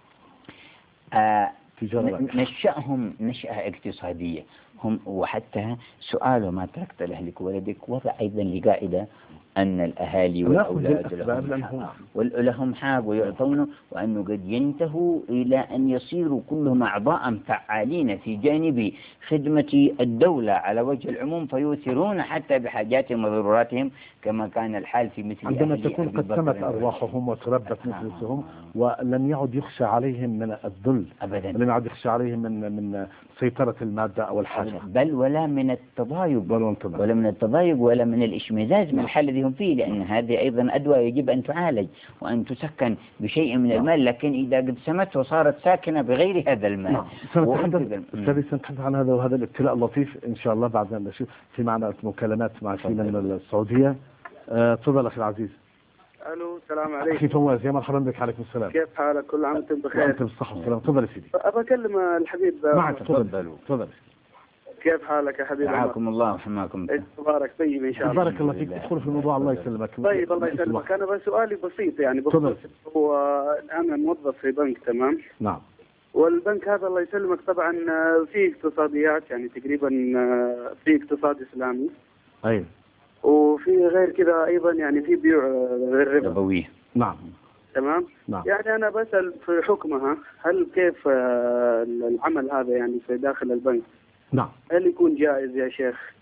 Speaker 2: آه نشأهم نشأة اقتصادية هم، وحتى سؤاله ما تركت لأهلك وولدك وضع أيضا لقاعدة أن الأهالي والأولاد لهم حق ولهم حق ويعطونه، وأنه قد ينتهوا إلى أن يصيروا كلهم أعضاء فعالين في جانب خدمة الدولة على وجه العموم، فيؤثرون حتى بحاجاتهم وضروراتهم كما كان الحال في مثل
Speaker 1: عندما تكون قد سمت أرواحهم وتربت نفوسهم ولم يعد يخشى عليهم من الذل
Speaker 2: أبدا،
Speaker 1: لم يعد يخشى عليهم من من سيطرة المادة أو الحاجة،
Speaker 2: بل ولا من التضايق ولا من التضايق ولا من الاشمئزاز من الحال الذي هم فيه، لأن هذه أيضا أدوى يجب أن تعالج وأن تسكن بشيء من المال، لكن إذا قد سمت وصارت ساكنة بغير هذا المال.
Speaker 1: سنتحدث عن هذا وهذا الابتلاء اللطيف إن شاء الله بعد أن نشوف في معنا مكالمات مع أخينا من السعودية. تفضل أخي العزيز.
Speaker 5: الو السلام عليكم.
Speaker 1: اخي فواز يا مرحبا بك. عليكم السلام.
Speaker 5: كيف حالك؟ كل عام وانتم بخير.
Speaker 1: وانتم بالصحة والسلامة. تفضل يا سيدي.
Speaker 5: ابى اكلم الحبيب
Speaker 1: معك. تفضل تفضل.
Speaker 5: كيف حالك يا حبيبي؟
Speaker 2: حياكم الله وحماكم.
Speaker 5: تبارك طيب ان شاء الله.
Speaker 1: بارك الله فيك. ادخل في الموضوع. الله يسلمك.
Speaker 5: طيب الله يسلمك. انا بس سؤالي بسيط يعني بخصوص هو انا موظف في بنك تمام.
Speaker 1: نعم.
Speaker 5: والبنك هذا الله يسلمك طبعا في اقتصاديات يعني تقريبا في اقتصاد اسلامي.
Speaker 1: ايوه.
Speaker 5: وفي غير كذا ايضا يعني في بيوع غير
Speaker 2: ربويه.
Speaker 1: نعم.
Speaker 5: تمام.
Speaker 1: نعم.
Speaker 5: يعني انا بسأل في حكمها هل كيف العمل هذا يعني في داخل البنك؟
Speaker 1: نعم.
Speaker 5: هل يكون جائز يا شيخ؟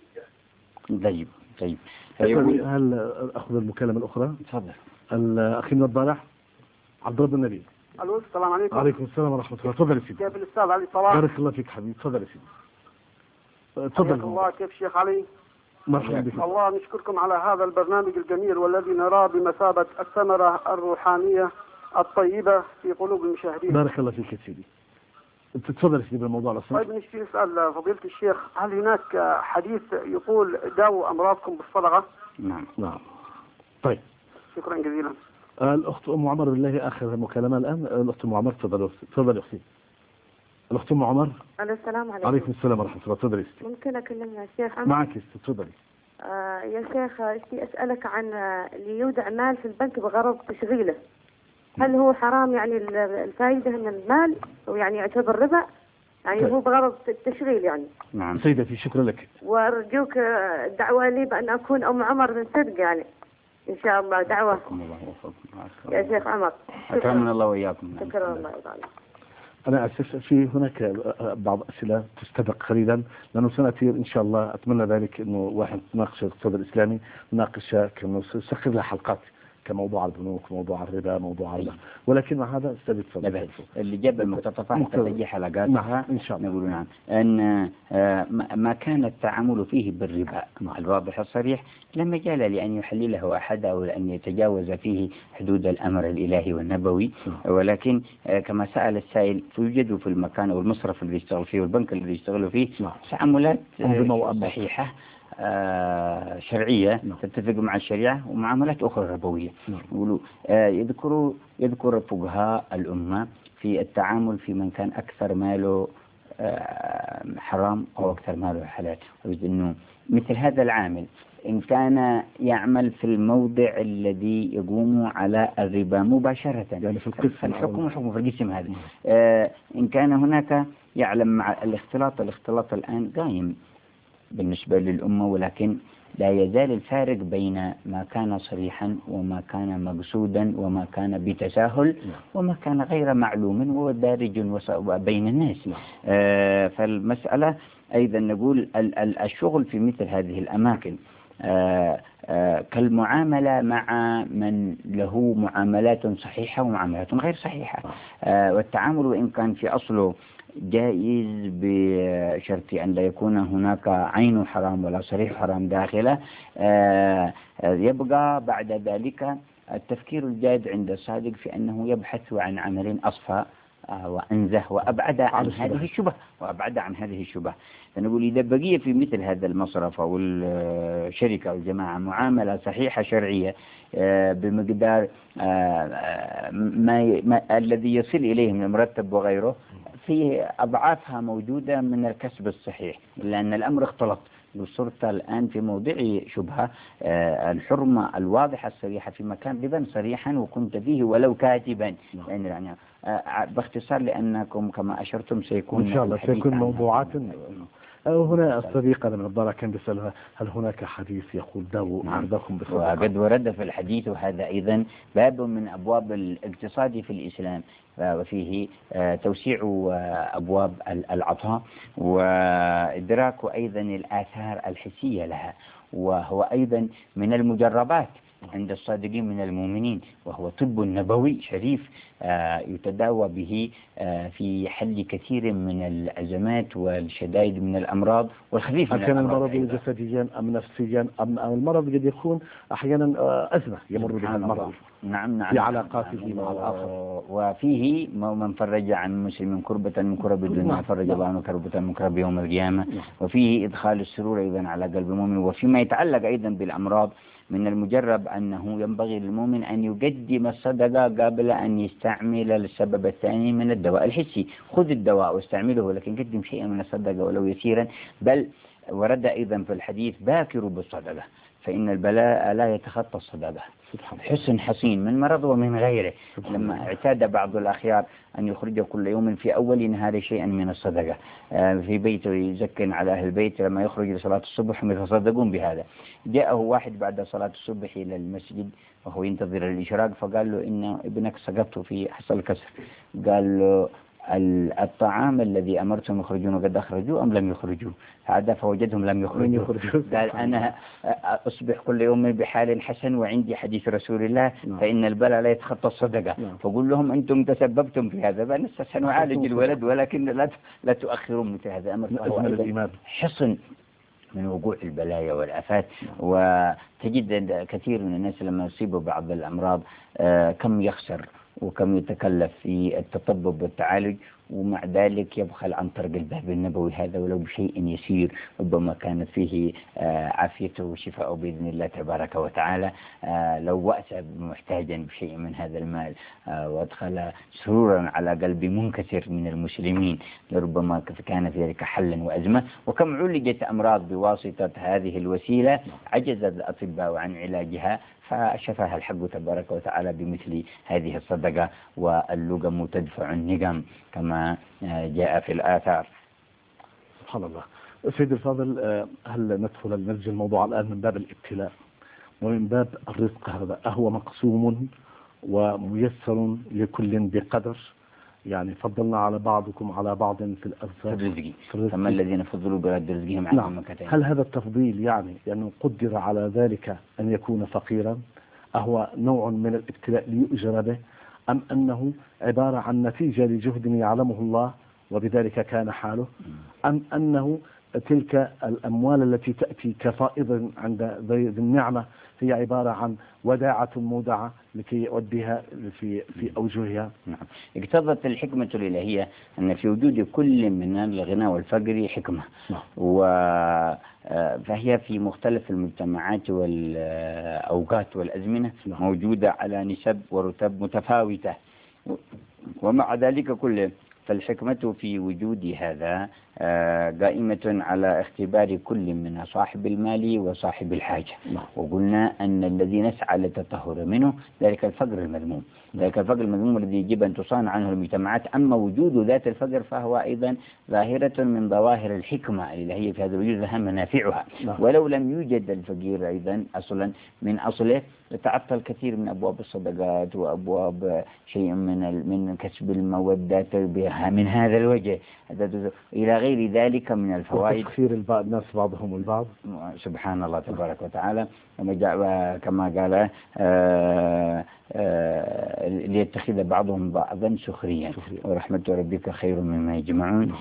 Speaker 2: طيب طيب.
Speaker 1: هل اخذ المكالمه الاخرى؟
Speaker 2: تفضل.
Speaker 1: الاخي من الضالح عبد الرب النبي.
Speaker 6: الو السلام عليكم.
Speaker 1: وعليكم السلام ورحمه الله. تفضل يا سيدي.
Speaker 6: كيف الاستاذ علي صلاح؟
Speaker 1: بارك الله فيك حبيبي. تفضل يا سيدي. تفضل.
Speaker 6: الله. كيف شيخ علي؟
Speaker 1: مرحبا بك.
Speaker 6: الله نشكركم على هذا البرنامج الجميل والذي نراه بمثابة الثمرة الروحانية الطيبة في قلوب المشاهدين.
Speaker 1: بارك الله فيك يا سيدي. تفضل يا سيدي بالموضوع لو سمحت.
Speaker 6: طيب نشتي نسأل فضيلة الشيخ هل هناك حديث يقول داووا أمراضكم بالصدقة؟
Speaker 2: نعم.
Speaker 1: نعم. طيب.
Speaker 6: شكرا جزيلا.
Speaker 1: الأخت أم عمر بالله آخر مكالمة الآن. الأخت أم عمر تفضل. تفضل يا أختي. الأخت أم عمر.
Speaker 4: السلام عليكم.
Speaker 1: عليكم السلام ورحمة الله. تفضلي.
Speaker 4: ممكن أكلم يا شيخ؟
Speaker 1: معك تفضلي.
Speaker 4: آه يا شيخ اشتي أسألك عن اللي يودع مال في البنك بغرض تشغيله، هل هو حرام يعني الفائدة من المال ويعني يعتبر ربا يعني؟ طيب. هو بغرض التشغيل يعني.
Speaker 1: نعم سيدتي شكرا لك.
Speaker 4: وأرجوك دعوة لي بأن أكون أم عمر من صدق يعني إن شاء الله. دعوة يا شيخ عمر.
Speaker 2: أكرمنا الله وإياكم.
Speaker 4: شكرا الله يطالع.
Speaker 1: أنا أسف في هناك بعض أسئلة تستبق قليلا لأنه سنأتي إن شاء الله. أتمنى ذلك إنه واحد ناقش الاقتصاد الإسلامي ناقشها كأنه سخر لها حلقات كموضوع البنوك، موضوع الربا، موضوع الله، ولكن مع هذا استبد
Speaker 2: فضل اللي جاب المقتطفات حتى تجي حلقاتها.
Speaker 1: نعم إن شاء الله.
Speaker 2: نقول نعم أن ما كان التعامل فيه بالربا مع الواضح الصريح لا مجال لأن يحلله أحد أو أن يتجاوز فيه حدود الأمر الإلهي والنبوي. ولكن كما سأل السائل يوجد في المكان أو المصرف اللي يشتغل فيه والبنك اللي يشتغل فيه تعاملات صحيحة آه شرعية نعم. تتفق مع الشريعة ومعاملات أخرى ربوية. يقولوا آه يذكروا يذكر فقهاء الأمة في التعامل في من كان أكثر ماله آه حرام أو أكثر ماله حلال. إنه مثل هذا العامل إن كان يعمل في الموضع الذي يقوم على الربا مباشرة يعني في القسم الحكم حكم في القسم هذا آه إن كان هناك يعلم مع الاختلاط الاختلاط الآن قائم بالنسبة للأمة، ولكن لا يزال الفارق بين ما كان صريحا وما كان مقصودا وما كان بتساهل وما كان غير معلوم ودارج بين الناس. آه فالمسألة أيضا نقول الشغل في مثل هذه الأماكن آه آه كالمعاملة مع من له معاملات صحيحة ومعاملات غير صحيحة. آه والتعامل وإن كان في أصله جائز بشرط أن لا يكون هناك عين حرام ولا صريح حرام داخله. آه يبقى بعد ذلك التفكير الجاد عند الصادق في أنه يبحث عن عمل أصفى وأنزه وأبعد عن هذه الشبه وأبعد عن هذه الشبه. فنقول إذا بقي في مثل هذا المصرف أو الشركة أو الجماعة معاملة صحيحة شرعية بمقدار ما, ما الذي يصل إليه من المرتب وغيره في أضعافها موجودة من الكسب الصحيح، لأن الأمر اختلط. لو صرت الآن في موضع شبهة الحرمة الواضحة الصريحة في مكان ربا صريحا وكنت فيه ولو كاتبا يعني, يعني باختصار لأنكم كما أشرتم سيكون
Speaker 1: إن شاء الله سيكون موضوعات. هنا الصديق أنا من الضالع كان بيسألها هل هناك حديث يقول داووا أرضكم بالصدقة؟
Speaker 2: وقد ورد في الحديث وهذا أيضا باب من أبواب الاقتصاد في الإسلام وفيه توسيع أبواب العطاء وإدراك أيضا الآثار الحسية لها، وهو أيضا من المجربات عند الصادقين من المؤمنين، وهو طب نبوي شريف يتداوى به في حل كثير من الأزمات والشدائد من الأمراض والخفيف من
Speaker 1: كان المرض جسديا أم نفسيا أم المرض قد يكون أحيانا أزمة يمر بها المرض
Speaker 2: نعم نعم
Speaker 1: في علاقاته مع الآخر.
Speaker 2: وفيه به من فرج عن مسلم كربة من كرب الدنيا فرج الله عنه كربة من كرب يوم القيامة. وفيه إدخال السرور أيضا على قلب المؤمن. وفيما يتعلق أيضا بالأمراض من المجرب أنه ينبغي للمؤمن أن يقدم الصدقة قبل أن يستعمل السبب الثاني من الدواء الحسي. خذ الدواء واستعمله، لكن قدم شيئا من الصدقة ولو يسيرا. بل ورد أيضا في الحديث باكروا بالصدقة فإن البلاء لا يتخطى الصدقة. حسن حسين من مرض ومن غيره. لما اعتاد بعض الأخيار أن يخرج كل يوم في أول نهار شيئا من الصدقة في بيته يزكن على أهل البيت، لما يخرج لصلاة الصبح يتصدقون بهذا. جاءه واحد بعد صلاة الصبح إلى المسجد وهو ينتظر الإشراق فقال له إن ابنك سقطت في حصل كسر. قال له الطعام الذي أمرتهم يخرجون قد أخرجوا أم لم يخرجوا؟ هذا فوجدهم لم يخرجوا. قال أنا أصبح كل يوم بحال حسن وعندي حديث رسول الله فإن البلاء لا يتخطى الصدقة. فقول لهم أنتم تسببتم في هذا، سنعالج الولد ولكن لا لا تؤخروا مثل هذا الأمر. حصن من وقوع البلايا والآفات. وتجد كثير من الناس لما يصيبوا بعض الأمراض كم يخسر وكم يتكلف في التطبب والتعالج، ومع ذلك يبخل عن طرق الباب النبوي هذا ولو بشيء يسير ربما كانت فيه عافيته وشفاءه بإذن الله تبارك وتعالى. لو وأسى محتاجا بشيء من هذا المال وادخل سرورا على قلب منكسر من المسلمين لربما كان في ذلك حلا وأزمة. وكم عولجت أمراض بواسطة هذه الوسيلة عجز الأطباء عن علاجها فشفاها الحق تبارك وتعالى بمثل هذه الصدقة. واللقم تدفع النقم كما جاء في الآثار.
Speaker 1: سبحان الله. سيد الفاضل، هل ندخل نرجع الموضوع الآن من باب الابتلاء ومن باب الرزق؟ هذا أهو مقسوم وميسر لكل بقدر، يعني فضلنا على بعضكم على بعض في الأرزاق.
Speaker 2: فما الذين فضلوا برد رزقهم على
Speaker 1: نعم.
Speaker 2: مكتين.
Speaker 1: هل هذا التفضيل يعني أنه قدر على ذلك أن يكون فقيرا أهو نوع من الابتلاء ليؤجر به، أم أنه عبارة عن نتيجة لجهد يعلمه الله وبذلك كان حاله، أم أنه تلك الأموال التي تأتي كفائض عند ذي النعمة هي عبارة عن وداعة مودعة لكي يؤديها في في أوجهها؟
Speaker 2: نعم. اقتضت الحكمة الإلهية أن في وجود كل من الغنى والفقر حكمة. نعم. و فهي في مختلف المجتمعات والأوقات والأزمنة. نعم. موجودة على نسب ورتب متفاوتة. ومع ذلك كله فالحكمة في وجود هذا قائمة على اختبار كل من صاحب المال وصاحب الحاجة. وقلنا أن الذي نسعى للتطهر منه ذلك الفقر المذموم، ذلك الفقر المذموم الذي يجب أن تصان عنه المجتمعات. أما وجود ذات الفقر فهو أيضا ظاهرة من ظواهر الحكمة اللي هي في هذا الوجود لها منافعها. ولو لم يوجد الفقير أيضا أصلا من أصله لتعطل كثير من أبواب الصدقات وأبواب شيء من من كسب المودة من هذا الوجه إلى غير ذلك من الفوائد.
Speaker 1: وتسخير الناس بعضهم البعض.
Speaker 2: سبحان الله تبارك وتعالى كما قال آآ آآ ليتخذ بعضهم بعضا سخريا ورحمة ربك خير مما يجمعون.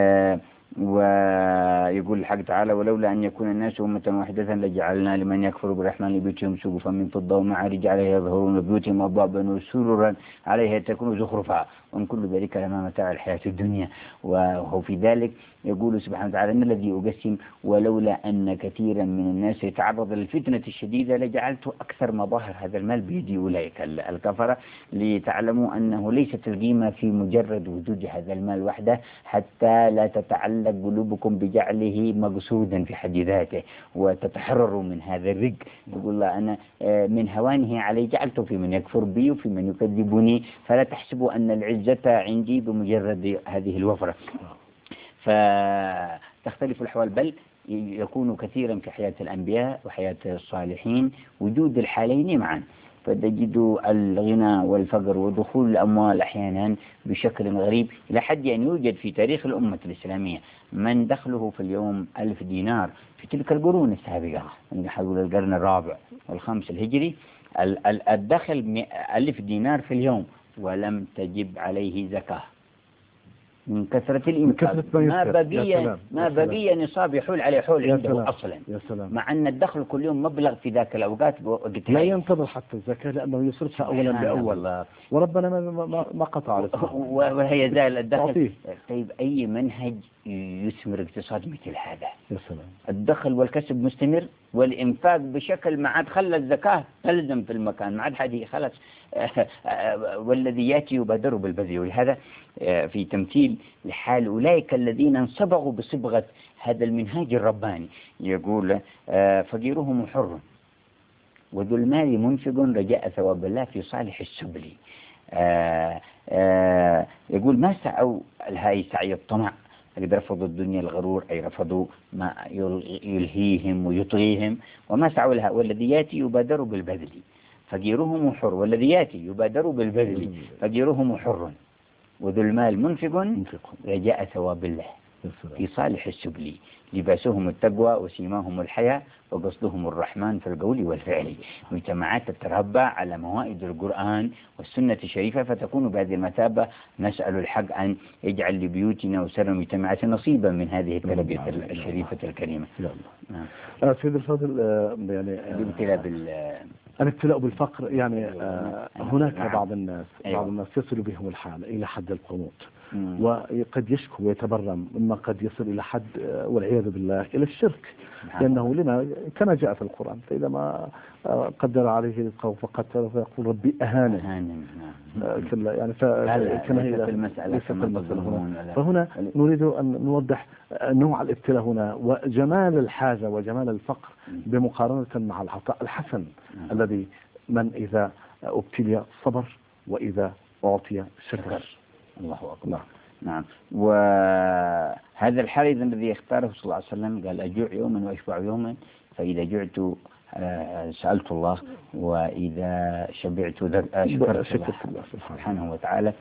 Speaker 2: ويقول الحق تعالى ولولا أن يكون الناس أمة واحدة لجعلنا لمن يكفر بالرحمن لبيوتهم سقفا من فضة ومعارج عليها يظهرون بيوتهم أبوابا وسررا عليها تكون زخرفا وإن كل ذلك لما متاع الحياة الدنيا. وهو في ذلك يقول سبحانه وتعالى إن الذي أقسم ولولا أن كثيرا من الناس يتعرض للفتنة الشديدة لجعلت أكثر مظاهر هذا المال بيدي أولئك الكفرة لتعلموا أنه ليست القيمة في مجرد وجود هذا المال وحده حتى لا تتعلق قلوبكم بجعله مقصودا في حد ذاته وتتحرروا من هذا الرق. يقول الله أنا من هوانه علي جعلت في من يكفر بي وفي من يكذبني فلا تحسبوا أن العزة عندي بمجرد هذه الوفرة. فتختلف الأحوال بل يكون كثيرا في حياة الأنبياء وحياة الصالحين وجود الحالين معا، فتجد الغنى والفقر ودخول الأموال أحيانا بشكل غريب إلى حد أن يوجد في تاريخ الأمة الإسلامية من دخله في اليوم ألف دينار في تلك القرون السابقة حول القرن الرابع والخامس الهجري الدخل ألف دينار في اليوم ولم تجب عليه زكاة. من كثرة
Speaker 1: من
Speaker 2: الإنفاق
Speaker 1: كثرة ما
Speaker 2: ما
Speaker 1: يسر. يا
Speaker 2: بقي
Speaker 1: سلام.
Speaker 2: ما
Speaker 1: يا سلام.
Speaker 2: بقي نصاب يحول عليه حول
Speaker 1: يا
Speaker 2: عنده
Speaker 1: سلام.
Speaker 2: أصلا،
Speaker 1: يا سلام.
Speaker 2: مع أن الدخل كل يوم مبلغ في ذاك الأوقات وقتها
Speaker 1: لا ينتظر حتى الزكاة لأنه يصرفها أولا بأول
Speaker 2: الله.
Speaker 1: وربنا ما ما ما قطع رزقه.
Speaker 2: وهي زال الدخل.
Speaker 1: تعطيه.
Speaker 2: طيب أي منهج يثمر اقتصاد مثل هذا؟
Speaker 1: يا سلام.
Speaker 2: الدخل والكسب مستمر والإنفاق بشكل ما عاد خلى الزكاة تلزم في المكان، ما عاد حد خلص. والذي يأتي يبادر بالبذل. ولهذا في تمثيل لحال أولئك الذين انصبغوا بصبغة هذا المنهاج الرباني يقول فقيرهم حر وذو المال منفق رجاء ثواب الله في صالح السبل. آآ آآ يقول ما سعوا الهاي سعي الطمع، قد رفضوا الدنيا الغرور أي رفضوا ما يلهيهم ويطغيهم، وما سعوا لها. والذي يأتي يبادر بالبذل فقيرهم حر، والذي يأتي يبادر بالبذل فقيرهم حر وذو المال منفق رجاء ثواب الله في صالح السبل. لباسهم التقوى وسيماهم الحياة وقصدهم الرحمن في القول والفعل. مجتمعات تتربى على موائد القرآن والسنة الشريفة فتكون بهذه المثابة. نسأل الحق أن يجعل لبيوتنا وسر مجتمعات نصيبا من هذه التربية الشريفة الكريمة.
Speaker 1: نعم. سيد الفاضل يعني
Speaker 2: الابتلاء بال
Speaker 1: الابتلاء بالفقر يعني آه هناك بعض الناس بعض الناس يصل بهم الحال إلى حد القنوط وقد يشكو ويتبرم مما قد يصل إلى حد والعياذ بالله إلى الشرك. لأنه لما كما جاء في القرآن فإذا ما قدر عليه القوم فقتل فيقول ربي أهانن. كلا يعني فكما هي
Speaker 2: المسألة
Speaker 1: فهنا نريد أن نوضح نوع الابتلاء هنا وجمال الحاجة وجمال الفقر بمقارنة مع العطاء الحسن الذي من إذا ابتلي صبر وإذا أعطي شكر.
Speaker 2: الله أكبر. نعم. وهذا الحال الذي يختاره صلى الله عليه وسلم قال أجوع يوما وأشبع يوما، فإذا جعت سألت الله وإذا شبعت شكرت الله سبحانه وتعالى.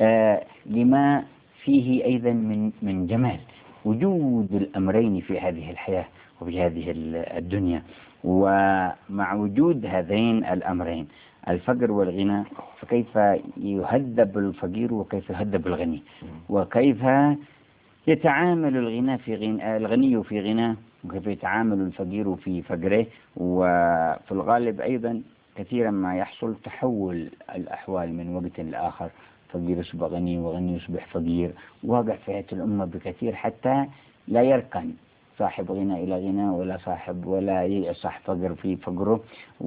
Speaker 2: لما فيه أيضا من من جمال وجود الأمرين في هذه الحياة وفي هذه الدنيا. ومع وجود هذين الأمرين الفقر والغنى فكيف يهذب الفقير وكيف يهذب الغني، وكيف يتعامل الغنى في غنى الغني في غناه وكيف يتعامل الفقير في فقره. وفي الغالب أيضا كثيرا ما يحصل تحول الأحوال من وقت لآخر، فقير يصبح غني وغني يصبح فقير. واقع في هذه الأمة بكثير حتى لا يركن صاحب غنى إلى غنى ولا صاحب ولا يصح فقر في فقره.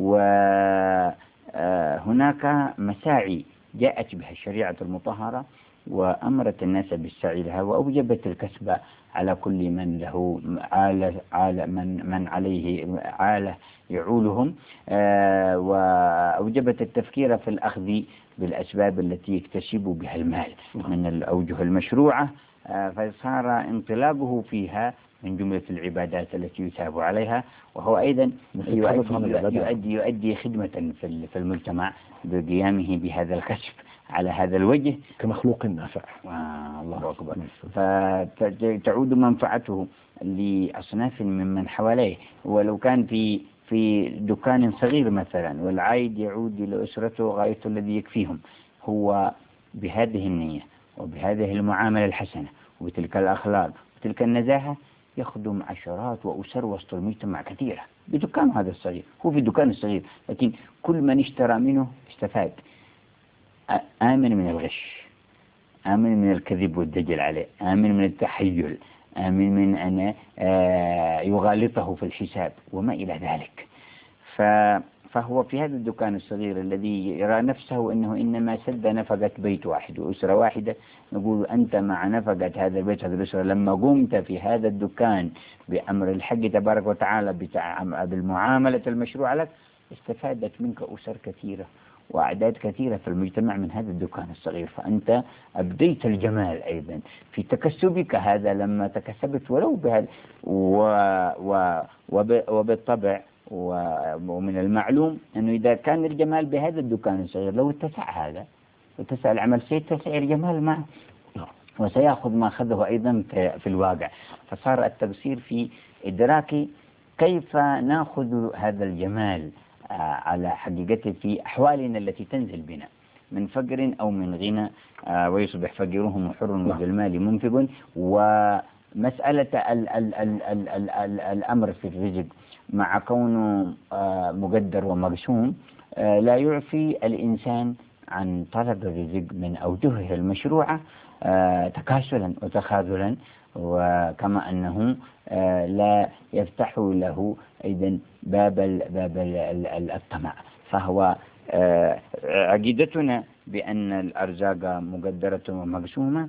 Speaker 2: وهناك مساعي جاءت بها الشريعة المطهرة وأمرت الناس بالسعي لها وأوجبت الكسب على كل من له عالة عالة من من عليه عالة يعولهم، وأوجبت التفكير في الأخذ بالأسباب التي يكتسب بها المال من الأوجه المشروعة، فصار انطلاقه فيها من جملة العبادات التي يثاب عليها. وهو أيضا يؤدي, يؤدي, يؤدي خدمة في المجتمع بقيامه بهذا الكسب على هذا الوجه
Speaker 1: كمخلوق نافع.
Speaker 2: الله أكبر. فتعود منفعته لأصناف ممن حواليه، ولو كان في في دكان صغير مثلا والعائد يعود إلى أسرته غايته الذي يكفيهم. هو بهذه النية وبهذه المعاملة الحسنة وبتلك الأخلاق وتلك النزاهة يخدم عشرات وأسر وسط المجتمع كثيرة بدكان هذا الصغير. هو في الدكان الصغير لكن كل من اشترى منه استفاد. آمن من الغش، آمن من الكذب والدجل عليه، آمن من التحيل، آمن من أن يغالطه في الحساب وما إلى ذلك. فهو في هذا الدكان الصغير الذي يرى نفسه أنه إنما سد نفقة بيت واحد وأسرة واحدة، نقول أنت مع نفقة هذا البيت هذا الأسرة لما قمت في هذا الدكان بأمر الحق تبارك وتعالى بالمعاملة المشروعة لك استفادت منك أسر كثيرة وأعداد كثيرة في المجتمع من هذا الدكان الصغير. فأنت أبديت الجمال أيضا في تكسبك هذا لما تكسبت ولو بهذا. وبالطبع ومن المعلوم أنه إذا كان الجمال بهذا الدكان الصغير لو اتسع هذا واتسع العمل سيتسع الجمال معه وسيأخذ ما أخذه أيضا في الواقع. فصار التقصير في إدراك كيف نأخذ هذا الجمال على حقيقته في أحوالنا التي تنزل بنا. من فقر أو من غنى ويصبح فقيرهم حر وبالمال منفق. ومسألة ال ال ال ال ال ال الأمر في الرزق مع كونه مقدر ومقسوم لا يعفي الإنسان عن طلب الرزق من أوجهه المشروعة تكاسلا وتخاذلا، وكما أنه لا يفتح له أيضا باب باب الطمع. فهو عقيدتنا بأن الأرزاق مقدرة ومقسومة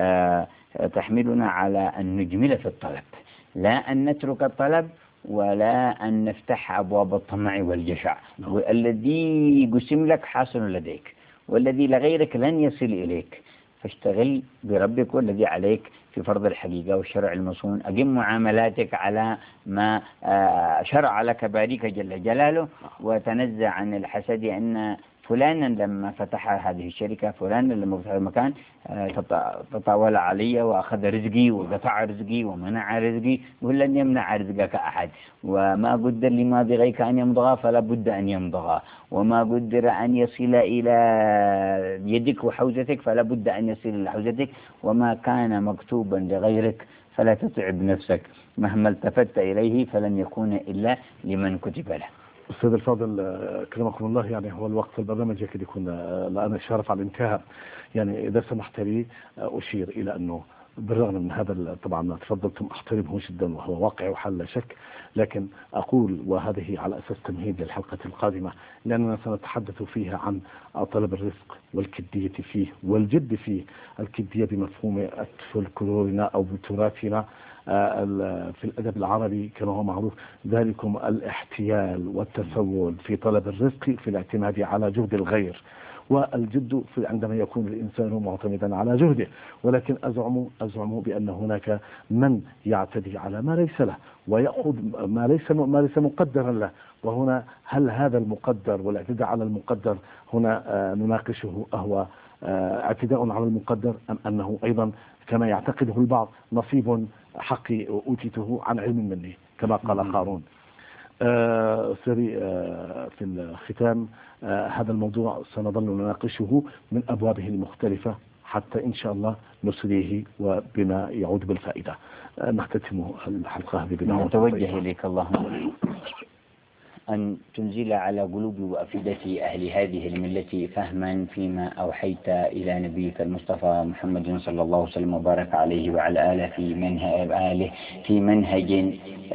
Speaker 2: تحملنا على أن نجمل في الطلب، لا أن نترك الطلب ولا أن نفتح أبواب الطمع والجشع. والذي قسم لك حاصل لديك، والذي لغيرك لن يصل إليك، فاشتغل بربك والذي عليك في فرض الحقيقة والشرع المصون. أقم معاملاتك على ما شرع لك باريك جل جلاله، وتنزع عن الحسد أن فلانا لما فتح هذه الشركة، فلانا لما فتح المكان تطاول علي وأخذ رزقي وقطع رزقي ومنع رزقي، ولن يمنع رزقك أحد. وما قدر لما بغيك أن يمضغى فلا بد أن يمضغى، وما قدر أن يصل إلى يدك وحوزتك فلا بد أن يصل إلى حوزتك، وما كان مكتوبا لغيرك فلا تتعب نفسك، مهما التفت إليه فلن يكون إلا لمن كتب له.
Speaker 1: أستاذ الفاضل كرمكم الله، يعني هو الوقت البرنامج يكاد يكون الآن الشرف على الانتهاء. يعني إذا سمحت لي أشير إلى أنه بالرغم من هذا طبعا ما تفضلتم أحترمه جدا وهو واقع وحل لا شك، لكن أقول وهذه على أساس تمهيد للحلقة القادمة، لأننا سنتحدث فيها عن طلب الرزق والكدية فيه والجد فيه. الكدية بمفهوم فولكلورنا أو بتراثنا في الأدب العربي كما هو معروف، ذلكم الاحتيال والتسول في طلب الرزق في الاعتماد على جهد الغير، والجد في عندما يكون الإنسان معتمدا على جهده. ولكن أزعم أزعم بأن هناك من يعتدي على ما ليس له ويأخذ ما ليس ما ليس مقدرا له. وهنا هل هذا المقدر والاعتداء على المقدر هنا نناقشه، أهو اعتداء على المقدر أم أنه أيضا كما يعتقده البعض نصيب حقي أوتيته عن علم مني كما قال قارون؟ أستاذي في الختام، هذا الموضوع سنظل نناقشه من أبوابه المختلفة حتى إن شاء الله نسريه وبما يعود بالفائدة. نختتم الحلقة هذه بنا
Speaker 2: نتوجه إليك اللهم أن تنزل على قلوب وأفئدة أهل هذه الملة فهما فيما أوحيت إلى نبيك المصطفى محمد صلى الله عليه وسلم وبارك عليه وعلى آله في منهج, آله في منهج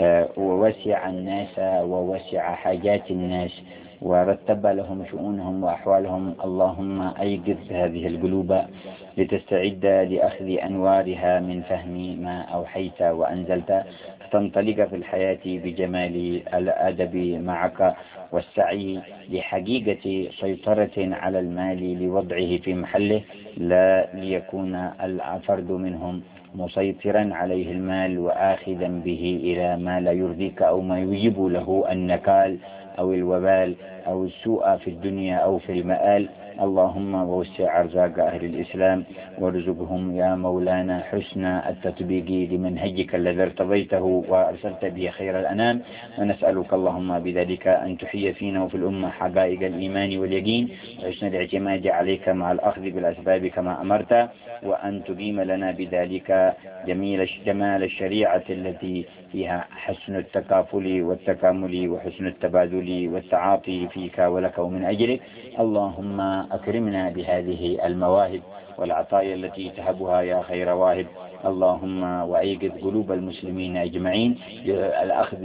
Speaker 2: ووسع الناس ووسع حاجات الناس ورتب لهم شؤونهم وأحوالهم. اللهم أيقظ هذه القلوب لتستعد لأخذ أنوارها من فهم ما أوحيت وأنزلت، تنطلق في الحياة بجمال الأدب معك والسعي لحقيقة سيطرة على المال لوضعه في محله، لا ليكون الفرد منهم مسيطرا عليه المال وآخذا به إلى ما لا يرضيك أو ما يجب له النكال أو الوبال أو السوء في الدنيا أو في المآل. اللهم وسع أرزاق أهل الإسلام وارزقهم يا مولانا حسن التطبيق لمنهجك الذي ارتضيته وأرسلت به خير الأنام. ونسألك اللهم بذلك أن تحيي فينا وفي الأمة حقائق الإيمان واليقين وحسن الاعتماد عليك مع الأخذ بالأسباب كما أمرت، وأن تقيم لنا بذلك جميل جمال الشريعة التي فيها حسن التكافل والتكامل وحسن التبادل والتعاطي فيك ولك ومن أجلك. اللهم أكرمنا بهذه المواهب والعطايا التي تهبها يا خير واهب. اللهم وأيقظ قلوب المسلمين أجمعين الأخذ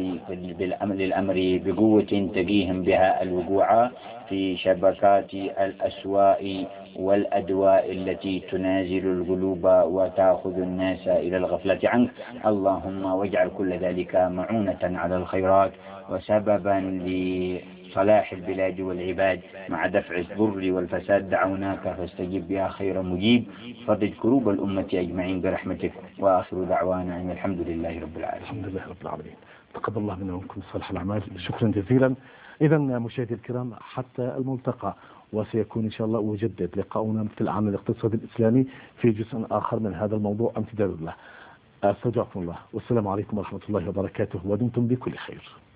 Speaker 2: بالأمر بقوة تقيهم بها الوقوع في شبكات الأسواء والأدواء التي تنازل القلوب وتأخذ الناس إلى الغفلة عنك. اللهم واجعل كل ذلك معونة على الخيرات وسببا لصلاح البلاد والعباد مع دفع الضر والفساد. دعوناك فاستجب يا خير مجيب، فرج كروب الأمة أجمعين برحمتك، وآخر دعوانا أن الحمد لله رب العالمين.
Speaker 1: الحمد لله رب العالمين. تقبل الله منا ومنكم صالح الأعمال. شكرا جزيلا. إذا مشاهدي الكرام حتى الملتقى، وسيكون إن شاء الله أجدد لقاؤنا في العام الاقتصادي الإسلامي في جزء آخر من هذا الموضوع امتداد له. أستودعكم الله والسلام عليكم ورحمة الله وبركاته، ودمتم بكل خير.